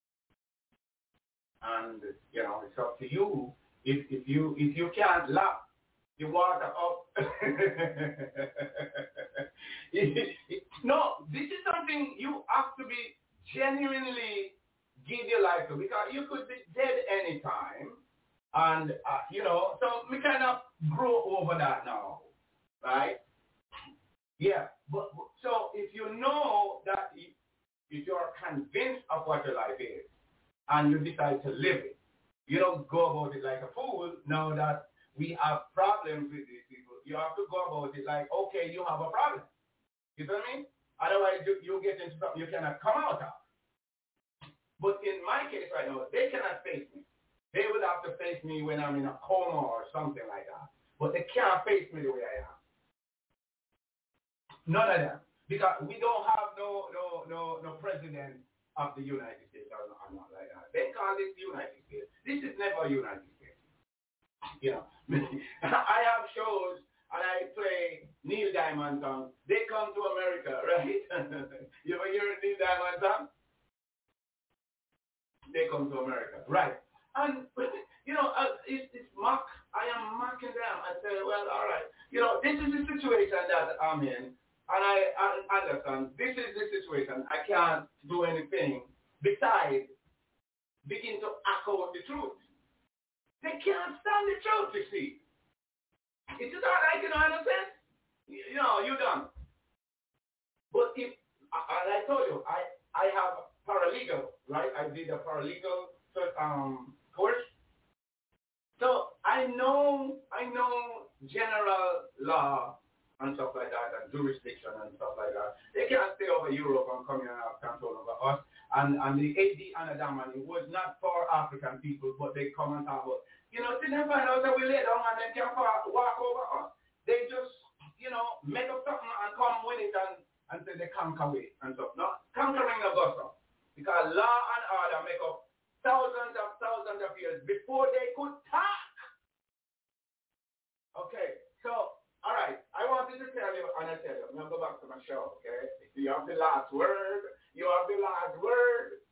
And, you know, it's up to you. If, if you if you can't lap the water up. No, this is something you have to be genuinely give your life to because you could be dead anytime. And, uh, you know, so we kind of grow over that now, right? Yeah, but so if you know that if, if you're convinced of what your life is and you decide to live it, you don't go about it like a fool. Now that we have problems with these people, you have to go about it like, okay, you have a problem. You know what I mean? Otherwise, you, you get into something you cannot come out of. But in my case right now, they cannot face me. They would have to face me when I'm in a coma or something like that. But they can't face me the way I am. None of them. Because we don't have no no no no president of the United States or not like that. They call this the United States. This is never a United States. You know. I have shows and I play Neil Diamond songs. They come to America, right? You ever hear Neil Diamond song? They come to America. Right. And you know, uh, it's, it's mock. I am mocking them. I say, well, all right. You know, this is the situation that I'm in. And I, I understand, this is the situation. I can't do anything besides begin to echo the truth. They can't stand the truth, you see. It's just not like, you know, understand? You know, you done. But if, as I told you, I, I have paralegal, right? I did a paralegal um, course. So I know, I know general law and stuff like that, and jurisdiction and stuff like that. They can't stay over Europe and come here and have control over us. And, and the A D and the Damani was not for African people, but they come and talk about, you know, see them find out that we lay down and they can walk over us. They just, you know, make up something and come with it and, and say they conquer with it and stuff. No, conquering the gospel. Because law and order make up thousands of thousands of years before they could talk. Okay, so, all right, I wanted to tell you, and I tell you, I'm going to go back to my show, okay? You have the last word. You have the last word.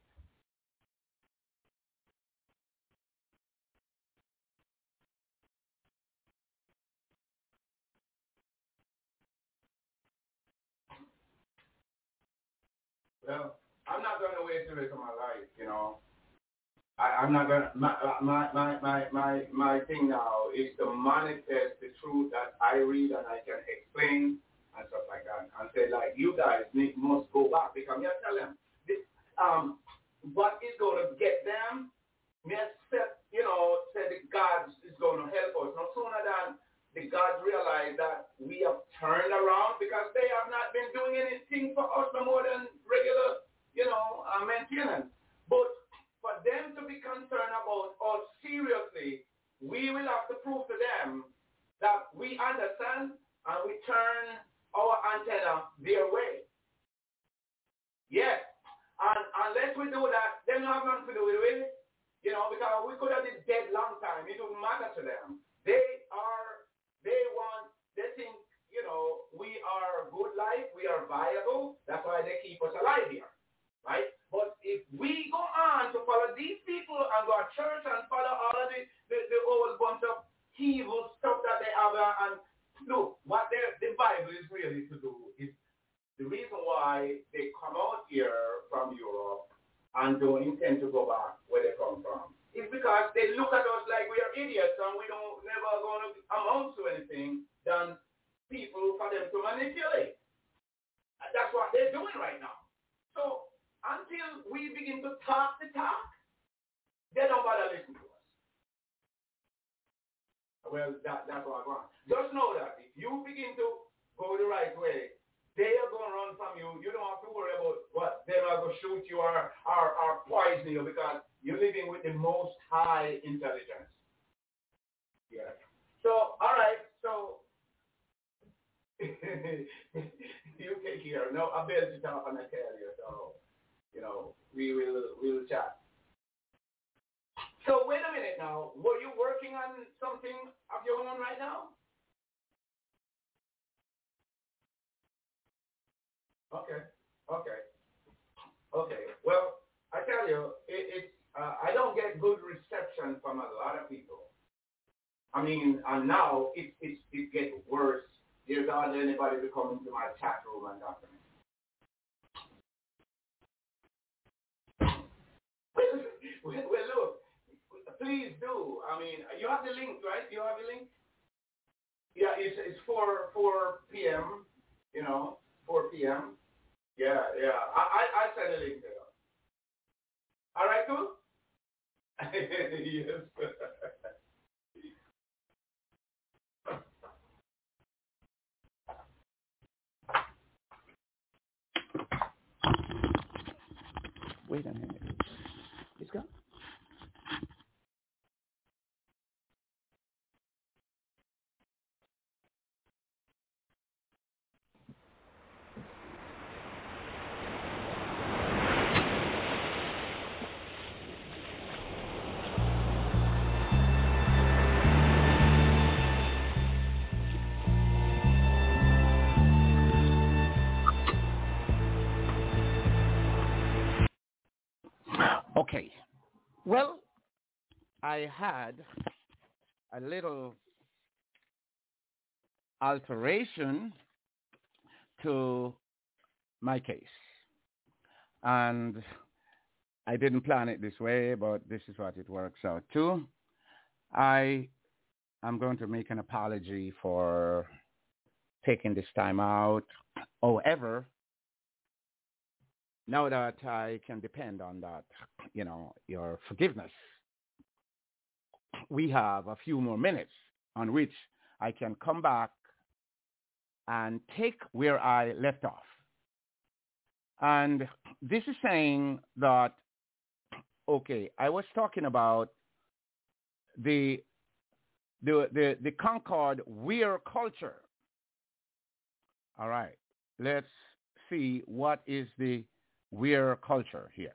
Well, I'm not going to waste the rest of my life, you know. I, I'm not going to, my, my, my, my, my, my thing now is to manifest the truth that I read and I can explain and stuff like that. And say, like, you guys need, must go back because I tell them, this, um, what is going to get them, me accept, you know, say the God is going to help us. No sooner than the gods realize that we have turned around because they have not been doing anything for us no more than regular, you know, uh, maintenance. But for them to be concerned about us seriously, we will have to prove to them that we understand and we turn our antenna their way. Yes. And unless we do that, they don't have nothing to do with it. You know, because we could have been dead long time. It doesn't matter to them. They are, they want, they think, you know, we are good life, we are viable. That's why they keep us alive here. Right? But if we go on to follow these people and go to church and follow all of the, the, the whole bunch of evil stuff that they have, and look, what the Bible is really to do is the reason why they come out here from Europe and don't intend to go back where they come from is because they look at us like we are idiots and we don't never going to amount to anything than people for them to manipulate. And that's what they're doing right now. So until we begin to talk the talk, they don't bother listening to us. Well, that, that's what I want. Just know that if you begin to go the right way, they are going to run from you. You don't have to worry about what they are going to shoot you or, or, or poison you because you're living with the most high intelligence. Yeah. So, all right. So, you take care. No, I better to talk on the carrier. So, you know, we will we will chat. So, wait a minute now. Were you working on something of your own right now? Okay, okay, okay. Well, I tell you, it, it's uh, I don't get good reception from a lot of people. I mean, and now it it it gets worse. There's hardly anybody to come into my chat room and talk to me. well, well, look, please do. I mean, you have the link, right? You have the link. Yeah, it's it's four four p.m. You know, four p.m. Yeah, yeah. I, I, I'll send a link to you. All right, cool? Yes. Wait a minute. It's gone? Okay. Well, I had a little alteration to my case. And I didn't plan it this way, but this is what it works out to. I am going to make an apology for taking this time out. However, now that I can depend on that, you know, your forgiveness, we have a few more minutes on which I can come back and take where I left off. And this is saying that, okay, I was talking about the the the, the Concord weir culture. All right, let's see what is the weir culture here.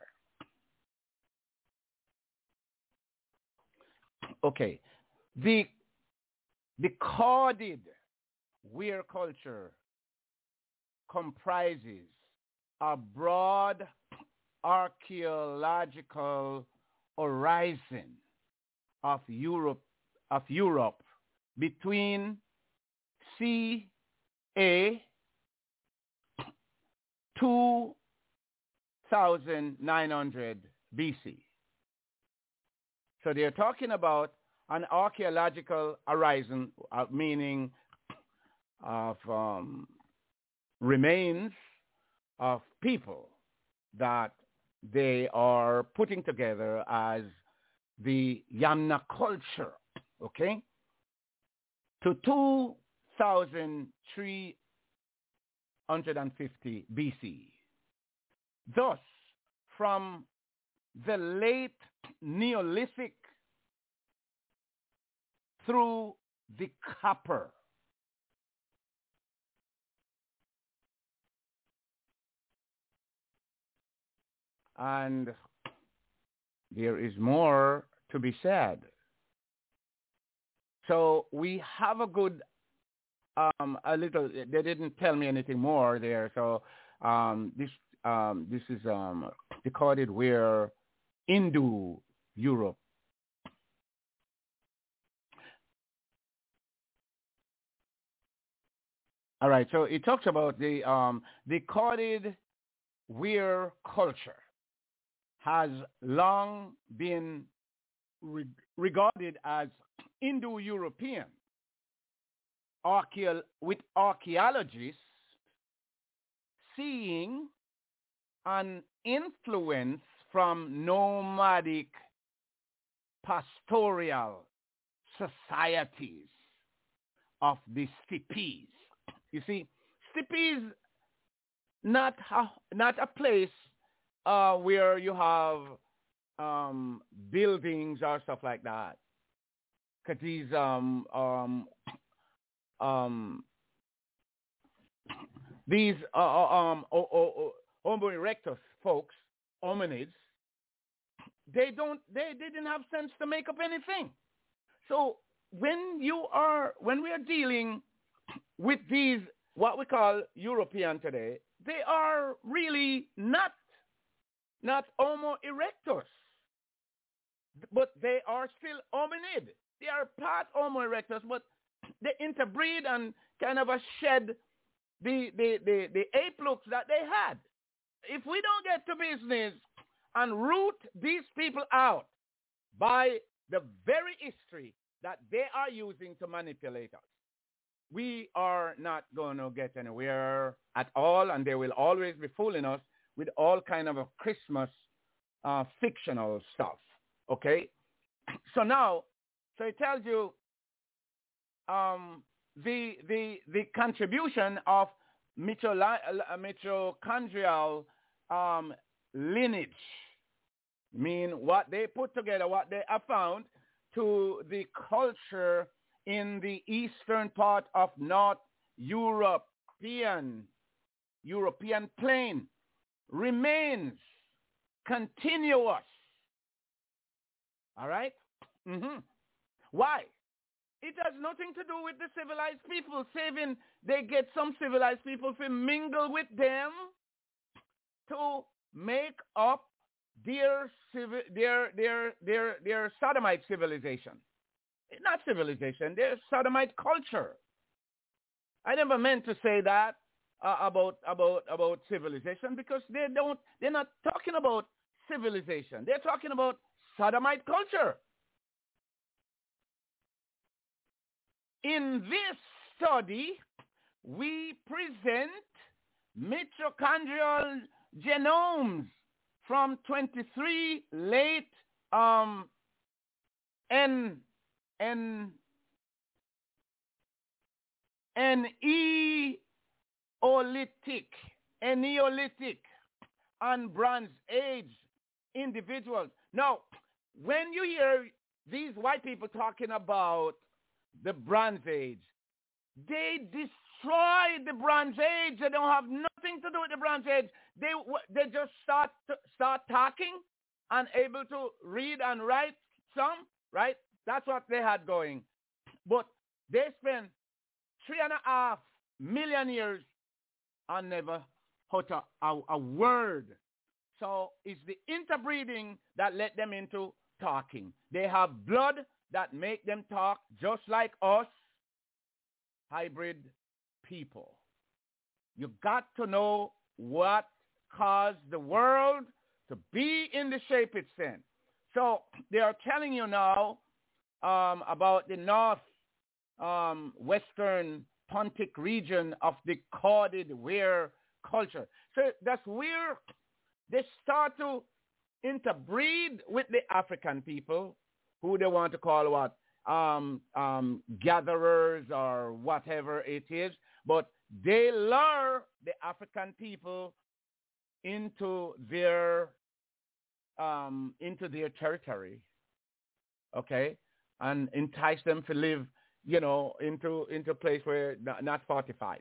Okay, the the corded weir culture comprises a broad archaeological horizon of Europe of Europe between C A two thousand nine hundred B C. So they're talking about an archaeological horizon, uh, meaning of um, remains of people that they are putting together as the Yamna culture, okay, to two thousand three hundred fifty B C. Thus, from the late Neolithic through the Copper, and there is more to be said. So we have a good, um, a little, they didn't tell me anything more there. So um, this um, this is um, recorded where Indo Europe. All right, so it talks about the um, the corded weir culture has long been re- regarded as Indo-European, Archae- with archaeologists seeing an influence from nomadic pastoral societies of the steppes. You see, steppes not a, not a place uh, where you have um, buildings or stuff like that. Because these um, um, um, these uh, um, oh, oh, oh, Homo erectus folks, hominids, they don't they, they didn't have sense to make up anything. So when you are when we are dealing with these what we call European today, they are really not not Homo erectus, but they are still hominid. They are part Homo erectus, but they interbreed and kind of a shed the, the, the, the ape looks that they had. If we don't get to business and root these people out by the very history that they are using to manipulate us, we are not going to get anywhere at all, and they will always be fooling us with all kind of a Christmas uh, fictional stuff, okay? So now, so it tells you um, the, the, the contribution of mitochondrial um, lineage, mean what they put together, what they have found to the culture in the eastern part of North European, European plain remains continuous. All right? Mm-hmm. Why? It has nothing to do with the civilized people, saving they get some civilized people to mingle with them to make up their their their their their sodomite civilization. Not civilization, their sodomite culture. I never meant to say that uh, about about about civilization, because they don't they're not talking about civilization. They're talking about sodomite culture. In this study, we present mitochondrial genomes from twenty-three late um, N, N, Neolithic, Neolithic and Bronze Age individuals. Now, when you hear these white people talking about the Bronze Age, they destroyed the Bronze Age. They don't have nothing to do with the Bronze Age. They they just start to, start talking and able to read and write some, right? That's what they had going. But they spent three and a half million years and never utter a, a word. So it's the interbreeding that led them into talking. They have blood that make them talk just like us, hybrid people. You got to know what caused the world to be in the shape it's in. So they are telling you now um, about the north um, western Pontic region of the corded ware culture. So that's where they start to interbreed with the African people, who they want to call what? Um, um, gatherers or whatever it is. But they lure the African people into their um, into their territory, okay, and entice them to live, you know, into into a place where not, not fortified.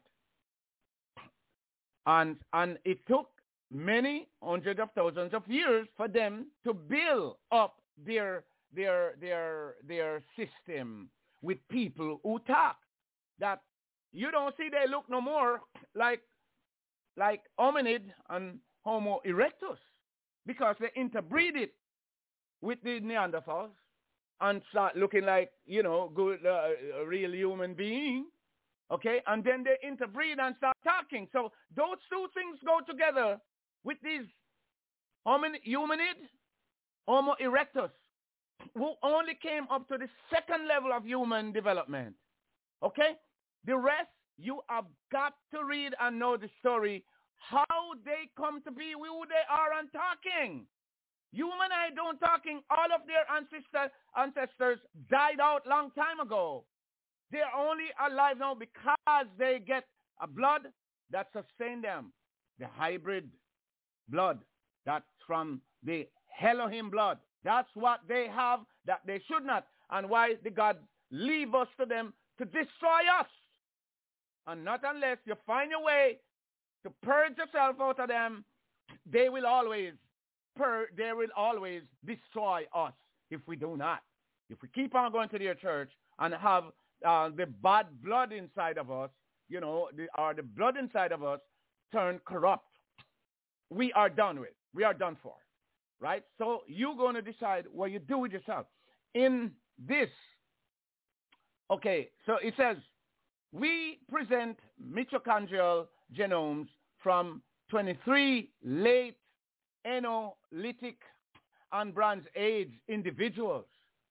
And and it took many hundreds of thousands of years for them to build up their their their their system with people who talk. That you don't see they look no more like like hominid and Homo erectus, because they interbreed it with the Neanderthals and start looking like, you know, good uh, a real human being, okay? And then they interbreed and start talking. So those two things go together with these homin humanid, Homo erectus, who only came up to the second level of human development, okay? The rest, you have got to read and know the story, how they come to be who they are and talking. You and I don't talking, all of their ancestor, ancestors died out long time ago. They're only alive now because they get a blood that sustains them. The hybrid blood that's from the Elohim blood. That's what they have that they should not. And why the God leave us to them to destroy us. And not unless you find a way to purge yourself out of them, they will always pur they will always destroy us if we do not. If we keep on going to their church and have uh, the bad blood inside of us, you know, the, or the blood inside of us turn corrupt, we are done with. We are done for, right? So you're going to decide what you do with yourself. In this, okay, so it says, we present mitochondrial genomes from twenty-three late Neolithic and Bronze Age individuals.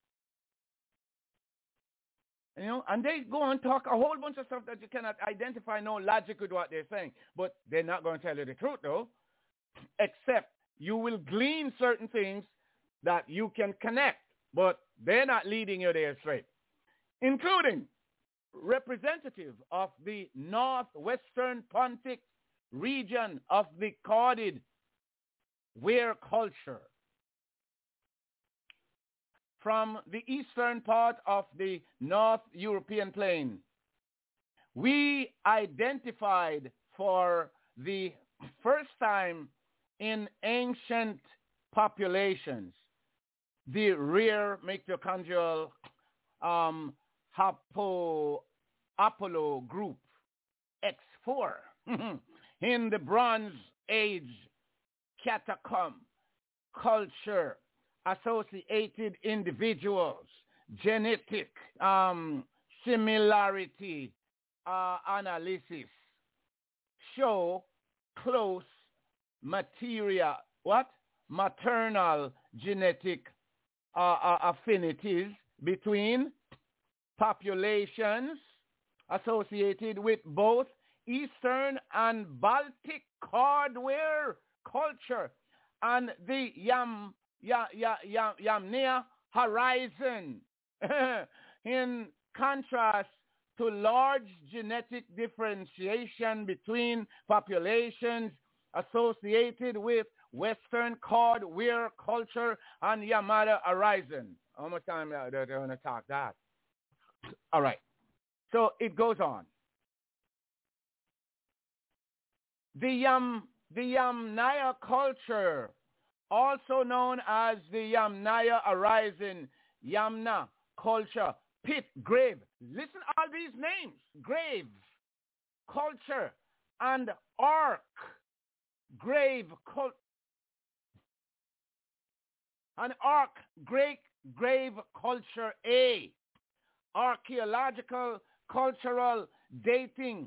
You know, and they go and talk a whole bunch of stuff that you cannot identify no logic with what they're saying. But they're not going to tell you the truth, though, except you will glean certain things that you can connect, but they're not leading you there straight, including representative of the northwestern Pontic region of the corded ware culture, from the eastern part of the North European plain. We identified for the first time in ancient populations the rare mitochondrial um, Hapo, Apollo group X four in the Bronze Age catacomb culture associated individuals, genetic um, similarity uh, analysis show close materia, what? maternal genetic uh, uh, affinities between populations associated with both Eastern and Baltic cordware culture, and the Yam, Yam, Yam, Yamnaya horizon, in contrast to large genetic differentiation between populations associated with Western cod wear culture and Yamada horizon. How much time they're going to talk that? All right. So it goes on. The Yam, the Yamnaya culture, also known as the Yamnaya horizon, Yamna culture, pit, grave. Listen all these names. Grave, culture, and ark, grave, cult, an ark, great grave culture A. Archaeological cultural dating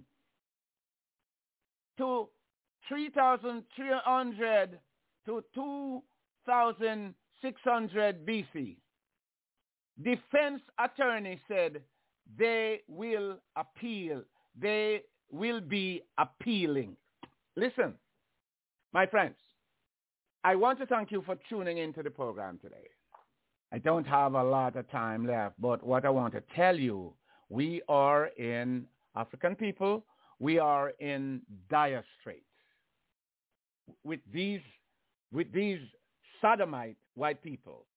to three thousand three hundred to two thousand six hundred B C. Defense attorney said they will appeal. They will be appealing. Listen, my friends, I want to thank you for tuning into the program today. I don't have a lot of time left, but what I want to tell you, we are in African people, we are in dire straits with these, with these sodomite white people.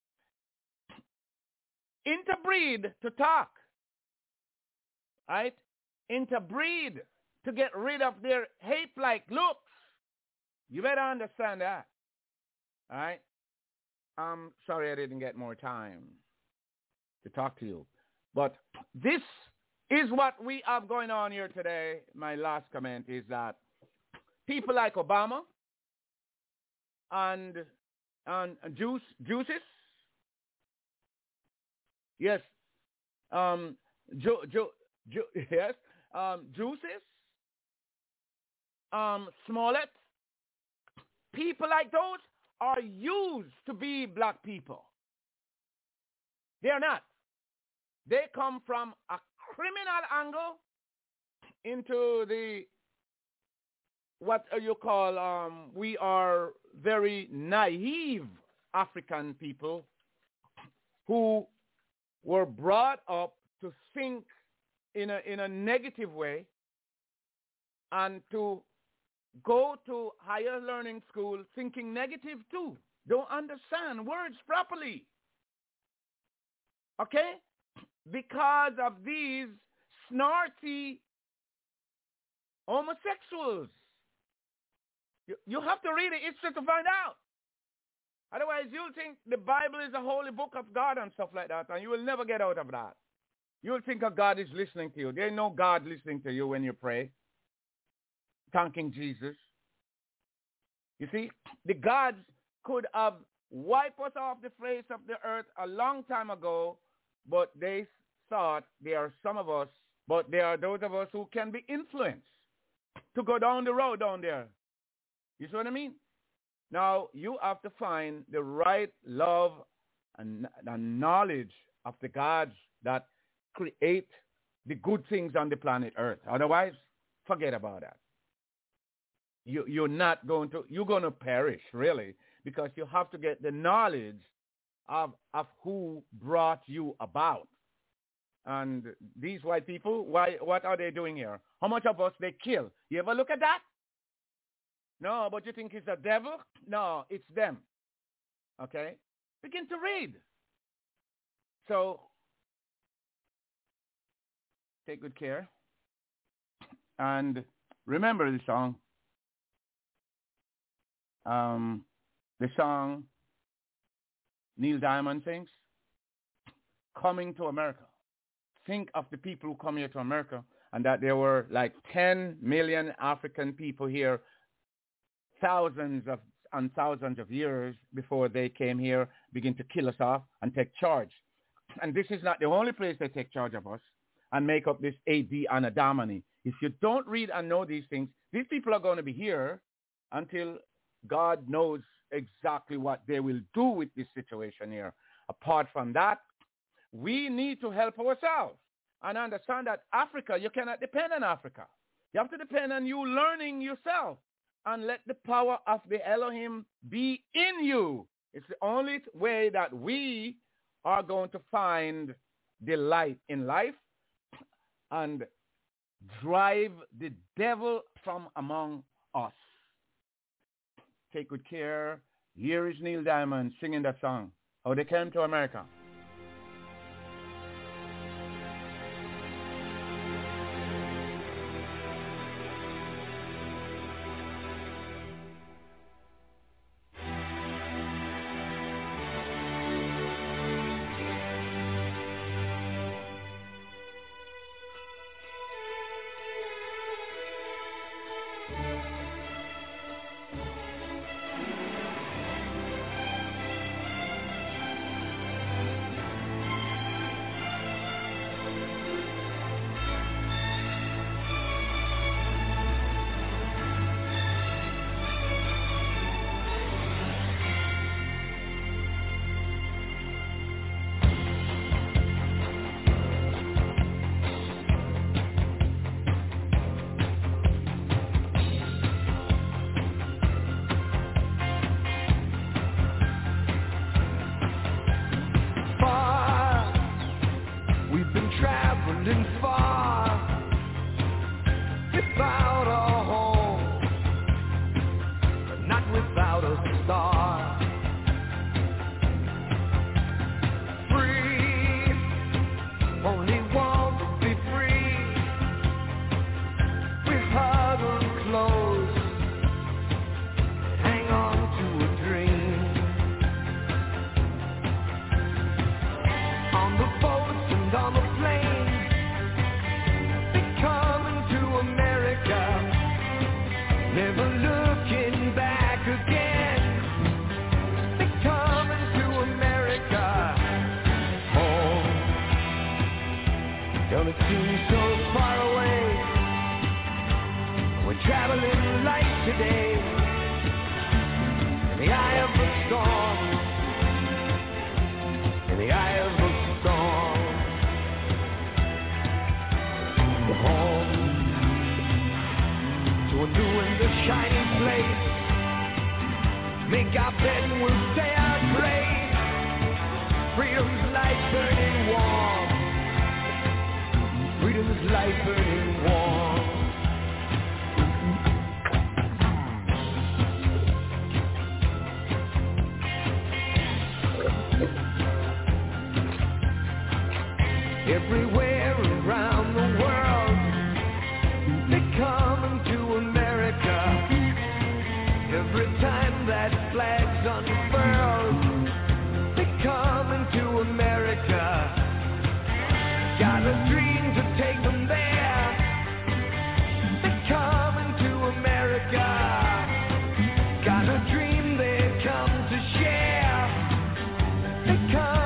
Interbreed to talk, right? Interbreed to get rid of their ape-like looks. You better understand that, all right? I'm sorry I didn't get more time to talk to you. But this is what we have going on here today. My last comment is that people like Obama and, and Juice, Juices, yes, um, jo, jo, jo, yes, um, Juices, um, Smollett, people like those are used to be black people. They are not. They come from a criminal angle into the, what you call, um, we are very naive African people who were brought up to think in a, in a negative way and to go to higher learning school thinking negative too. Don't understand words properly. Okay? Because of these snarty homosexuals. You, you have to read the history to find out. Otherwise, you'll think the Bible is a holy book of God and stuff like that, and you will never get out of that. You'll think that God is listening to you. There ain't no God listening to you when you pray, thanking Jesus. You see, the gods could have wiped us off the face of the earth a long time ago, but they thought there are some of us, but there are those of us who can be influenced to go down the road down there. You see what I mean? Now, you have to find the right love and, and knowledge of the gods that create the good things on the planet Earth. Otherwise, forget about that. You, you're not going to, you're going to perish, really, because you have to get the knowledge of, of who brought you about. And these white people, why, what are they doing here? How much of us they kill? You ever look at that? No, but you think it's the devil? No, it's them. Okay? Begin to read. So, take good care. And remember the song. Um, the song Neil Diamond sings, Coming to America. Think of the people who come here to America, and that there were like ten million African people here thousands of and thousands of years before they came here, begin to kill us off and take charge. And this is not the only place they take charge of us and make up this A D Anadomini. If you don't read and know these things, these people are going to be here until God knows exactly what they will do with this situation here. Apart from that, we need to help ourselves and understand that Africa, you cannot depend on Africa. You have to depend on you learning yourself and let the power of the Elohim be in you. It's the only way that we are going to find delight in life and drive the devil from among us. Take good care. Here is Neil Diamond singing that song, How They Came to America. Come